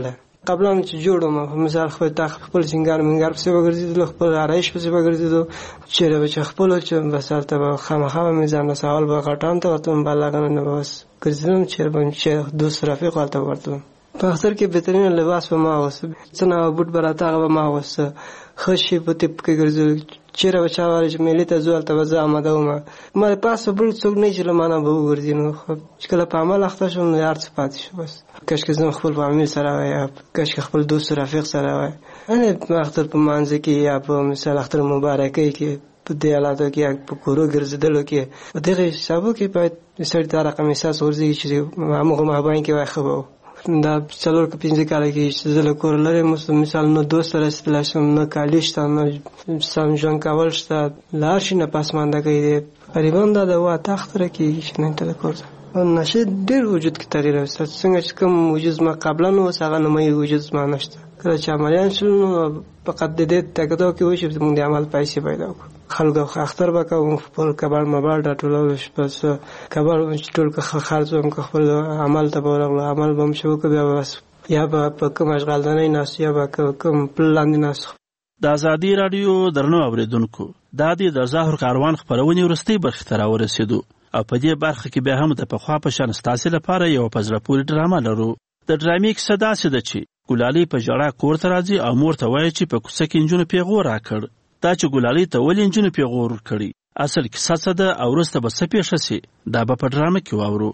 قبلا چې جوړم مثال خپل سنگار منګار په سبا ګرځیدل خپل آرایش په سبا ګرځیدل چې خپل چې بسالته خامخا میزان سوال به غټان ته وتم بالاګنه نه بس ګرځیدم چې دوست رفیق والته ورته په اختر کې بهترین لباس به ما وسه څنګه بوت براته هغه ما وسه خشي په تپ کې ګرځول چیرې بچاوارې چې ملي ته ځول ته وځه آماده ومه ما پاسه بل څوک نه چې لمانه به وګرځي نو چې کله په عمل اخته شوم نو یار څه پاتې شو بس کاش کې زما خپل فامیل سره وای کاش کې خپل دوست رفیق سره وای انا اختر په مانځ کې یا په مثال اختر مبارکي کې په دې حالاتو کې په کورو ګرځیدلو کې په دغه حسابو کې باید سړی دا رقم احساس ورځي چې هغه مهرباني کې وای خبرو دا څلور که پنځه کاله کې چې زه له کوره لرې مثال نو دوست سره استلا شم نه کالي شته نه سم ژوند کول شته لار شي نه پسمانده کوي دی غریبان دا د واته اختره کېږي چې نه ته د کور نشه ډېر وجود کې تغییر راوسته څنګه چې کوم وجود ما قبلا نو اوس هغه نومي وجود ما نشته کله چې عملیان شول نو فقط د دې تګدو کې وشي چې موږ د عمل پیسې پیدا وکړو خلکو اختر به کوم خپل کبار مبار دا ټولول بس کبار ټول خرڅ هم خپل عمل ته ورغلو عمل به شو کوي بس یا په کوم اشغال نه ناس یا په کوم پلان ناس د ازادي رادیو درنو اوریدونکو دا د ظاهر کاروان خبرونه ورستي برخه تر ورسېدو او په دې برخه کې به هم د پخوا په شان ستاسو لپاره یو پزړه پوری ډرامه لرو د ډرامې کیسه داسې ده چې ګلالي په جړه کور ته راځي او مور ته وایي چې په کوڅه کې انجونو پیغور راکړ دا چې ګلالي ته ولې انجونو پیغور کړی اصل کیسه څه ده او وروسته به څه پیښه شي دا به په ډرامه کې واورو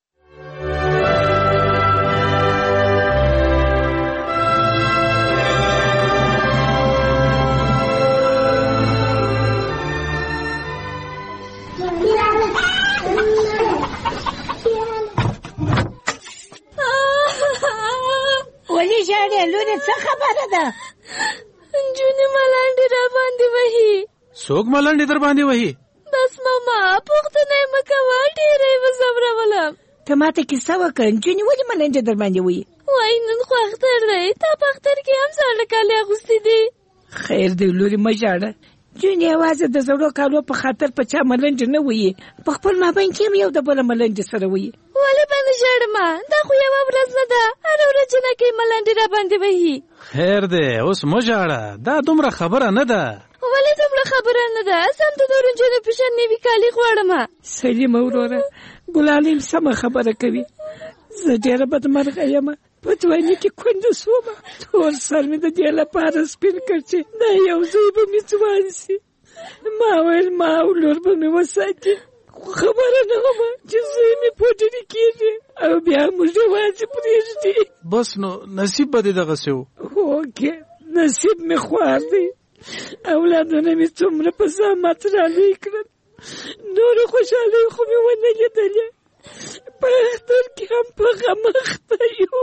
ولی ژاړې لورې څه خبره ده نجونې ملنډې را باندې وهي څوک ملنډې در باندې وهي بس ماما پوښتنه یې مه کوه ډېره یې وځورولم ته ماته کیسه وکړه نجونې ولې ملنډې در باندې وهي وایي نن خو اختر دی تا په اختر کې هم زاړه کالي اغوستي دي خیر دی لورې مه ژاړه جونې یوازې د زړو کالو په خاطر په چا ملنډې نه وهي په خپل مابین کې هم یو د بله ملنډې سره وهي ولې به نه ژاړم دا خو یوه ورځ نه ده هره ورځ جنکۍ ملنډې را باندې وهي خیر دی اوس مه ژاړه دا دومره خبره نه ده ولې دومره خبره نه ده سم د نورو نجونو په شان نوي کالي غواړم سلیمه وروره ګلالۍ سمه خبره کوي زه ډېره بدمرغه یم په ځواني کې کونډه شومه ټول سر مې د دې لپاره سپین کړ چې دا یو ځای به مې ځوان شي ما ویل ما او لور به مې وساتي خو خبره نه وم چې زوی مې پوډري کېږي او بیا موږ یوازې پرېږدي بس نو نصیب به دې دغسې و هوکې نصیب مې خوار دی اولادونه مې څومره په زحمت رالوی کړل نورو خوشحالۍ خو مې ونه لیدلې په اختر کې هم په غم اخته یو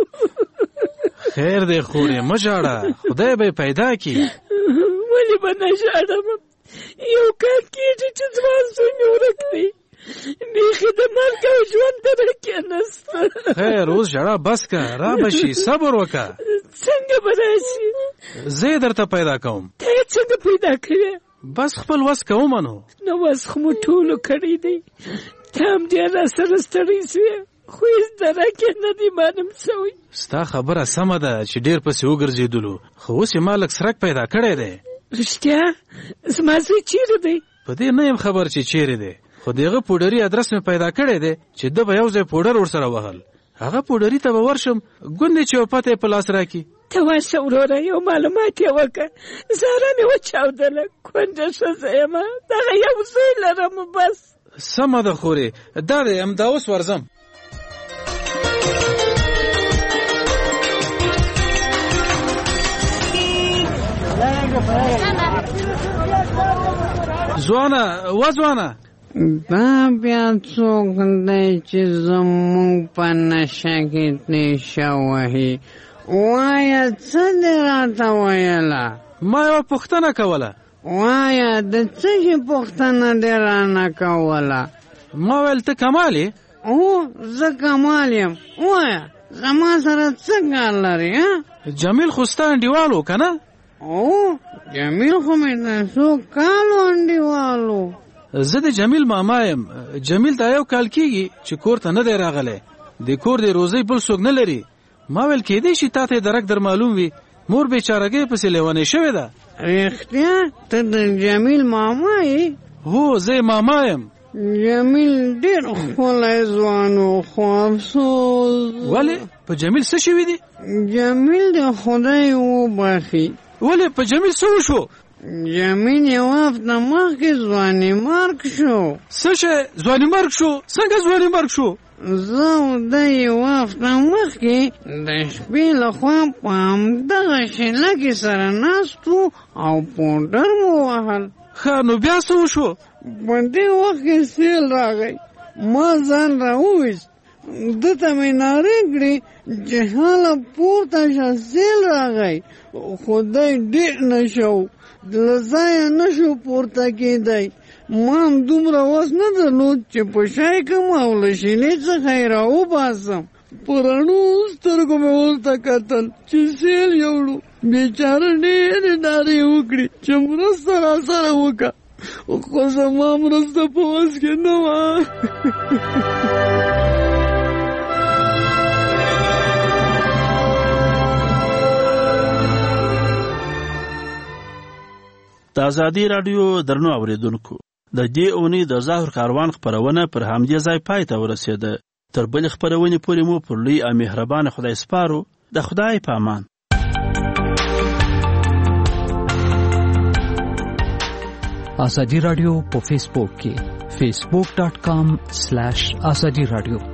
خیر دی خورې مه ژاړه خدای به یې پیدا کړي ولې به نه ژاړم یو کال کېږي چې ځوان زوی مې ورک دی بیخي د مرګ او ژوند دره کېناسته خیر اوس ژړا بس که را به شي صبر وکړه څنګه به راشي زه یې درته پیدا کوم ته یې څنګه پیدا کړې بس خپل وس کومه نو وس خو مو ټولو کړی دی ته هم ډېر راسره ستړی شوې خو هېڅ درک یې نه دی معلوم شوی ستا خبره سمه ده چې ډېر پسې وګرځېدلو خو اوس یې ما لږ سرک پیدا کړی دی رښتیا زما زوی چیرې دی په دې نه یم خبر چې چیرې دی خو د هغه پوډري ادرس مې پیدا کړی دی چې ده به یو ځای پوډر ورسره وهل هغه پوډري ته به ورشم ګوندې چې یو پته یې په لاس راکړي ته ورشه وروره یو معلومات یې وکړه زهره مې وچاودله کونډه ښځه یم دغه یو زوی لرم بس سمه ده خورې دا دی همدا اوس ورځم ځوانه ځوانه دا بیا څوک دی چې زموږ په نشه کې نیشه وهي وایه څه دې راته ویله ما یوه پوښتنه کوله وایه د څه شي پوښتنه دې رانه کوله ما ویل ته کمال یې زه کمال یم وایه زما سره څه کار لري جمیل خو ستا انډیوال و که نه جمیل خو مې د څو کالو انډیوال و زه د جمیل ماما یم جمیل دا یو کال کېږي چې کور ته نه دی راغلی د کور د روزۍ بل څوک نه لري ما ویل کېدې شي تا ته درک در معلوم وي مور بیچارهګۍ پسې لیونۍ شوې ده. رښتیا ته د جمیل ماما یې؟ هو زه ماما یم. جمیل ډېر ښکلی ځوان و خو افسوس. ولې په جمیل څه شوي دي؟ جمیل د خدای وبخي. ولې په جمیل څه وشو؟ جمیل یوه هفته مخکې ځواني مرګ شو. څه شی ځواني مرګ شو؟ څنګه ځواني مرګ شو؟ زه او ده یوه هفته مخکې د شپې لخوا په همدغه شیله کې سره ناست وو او پوډر مو وهل. ښه نو بیا څه وشو؟ په دې وخت کې سیل راغی. ما ځان راوویست. ده ته مې نارې کړې چې هله پورته شه سیل راغی. خو دی ډېر نشه و له ځایه نه شو پورته کېدی. ما هم دومره وس نه درلود چې په شی کم او له شینې څخه یې راوباسم. په رڼو سترګو مې ورته کتل چې سیل یوړو. بیچاره ډېرې نارې وکړې چې مرسته راسره وکړه خو زما مرسته په وس کې نه وه. د ازادي راډیو درنو اوریدونکو د دې اونۍ د ظاهر کاروان خپرونه پر همدې ځای پای ته ورسېده. تر بلې خپرونې پورې مو پر لوی او مهربانه خدای سپارو. د خدای په امان. ازادي راډیو په فیسبوک کې facebook.com/azadi radio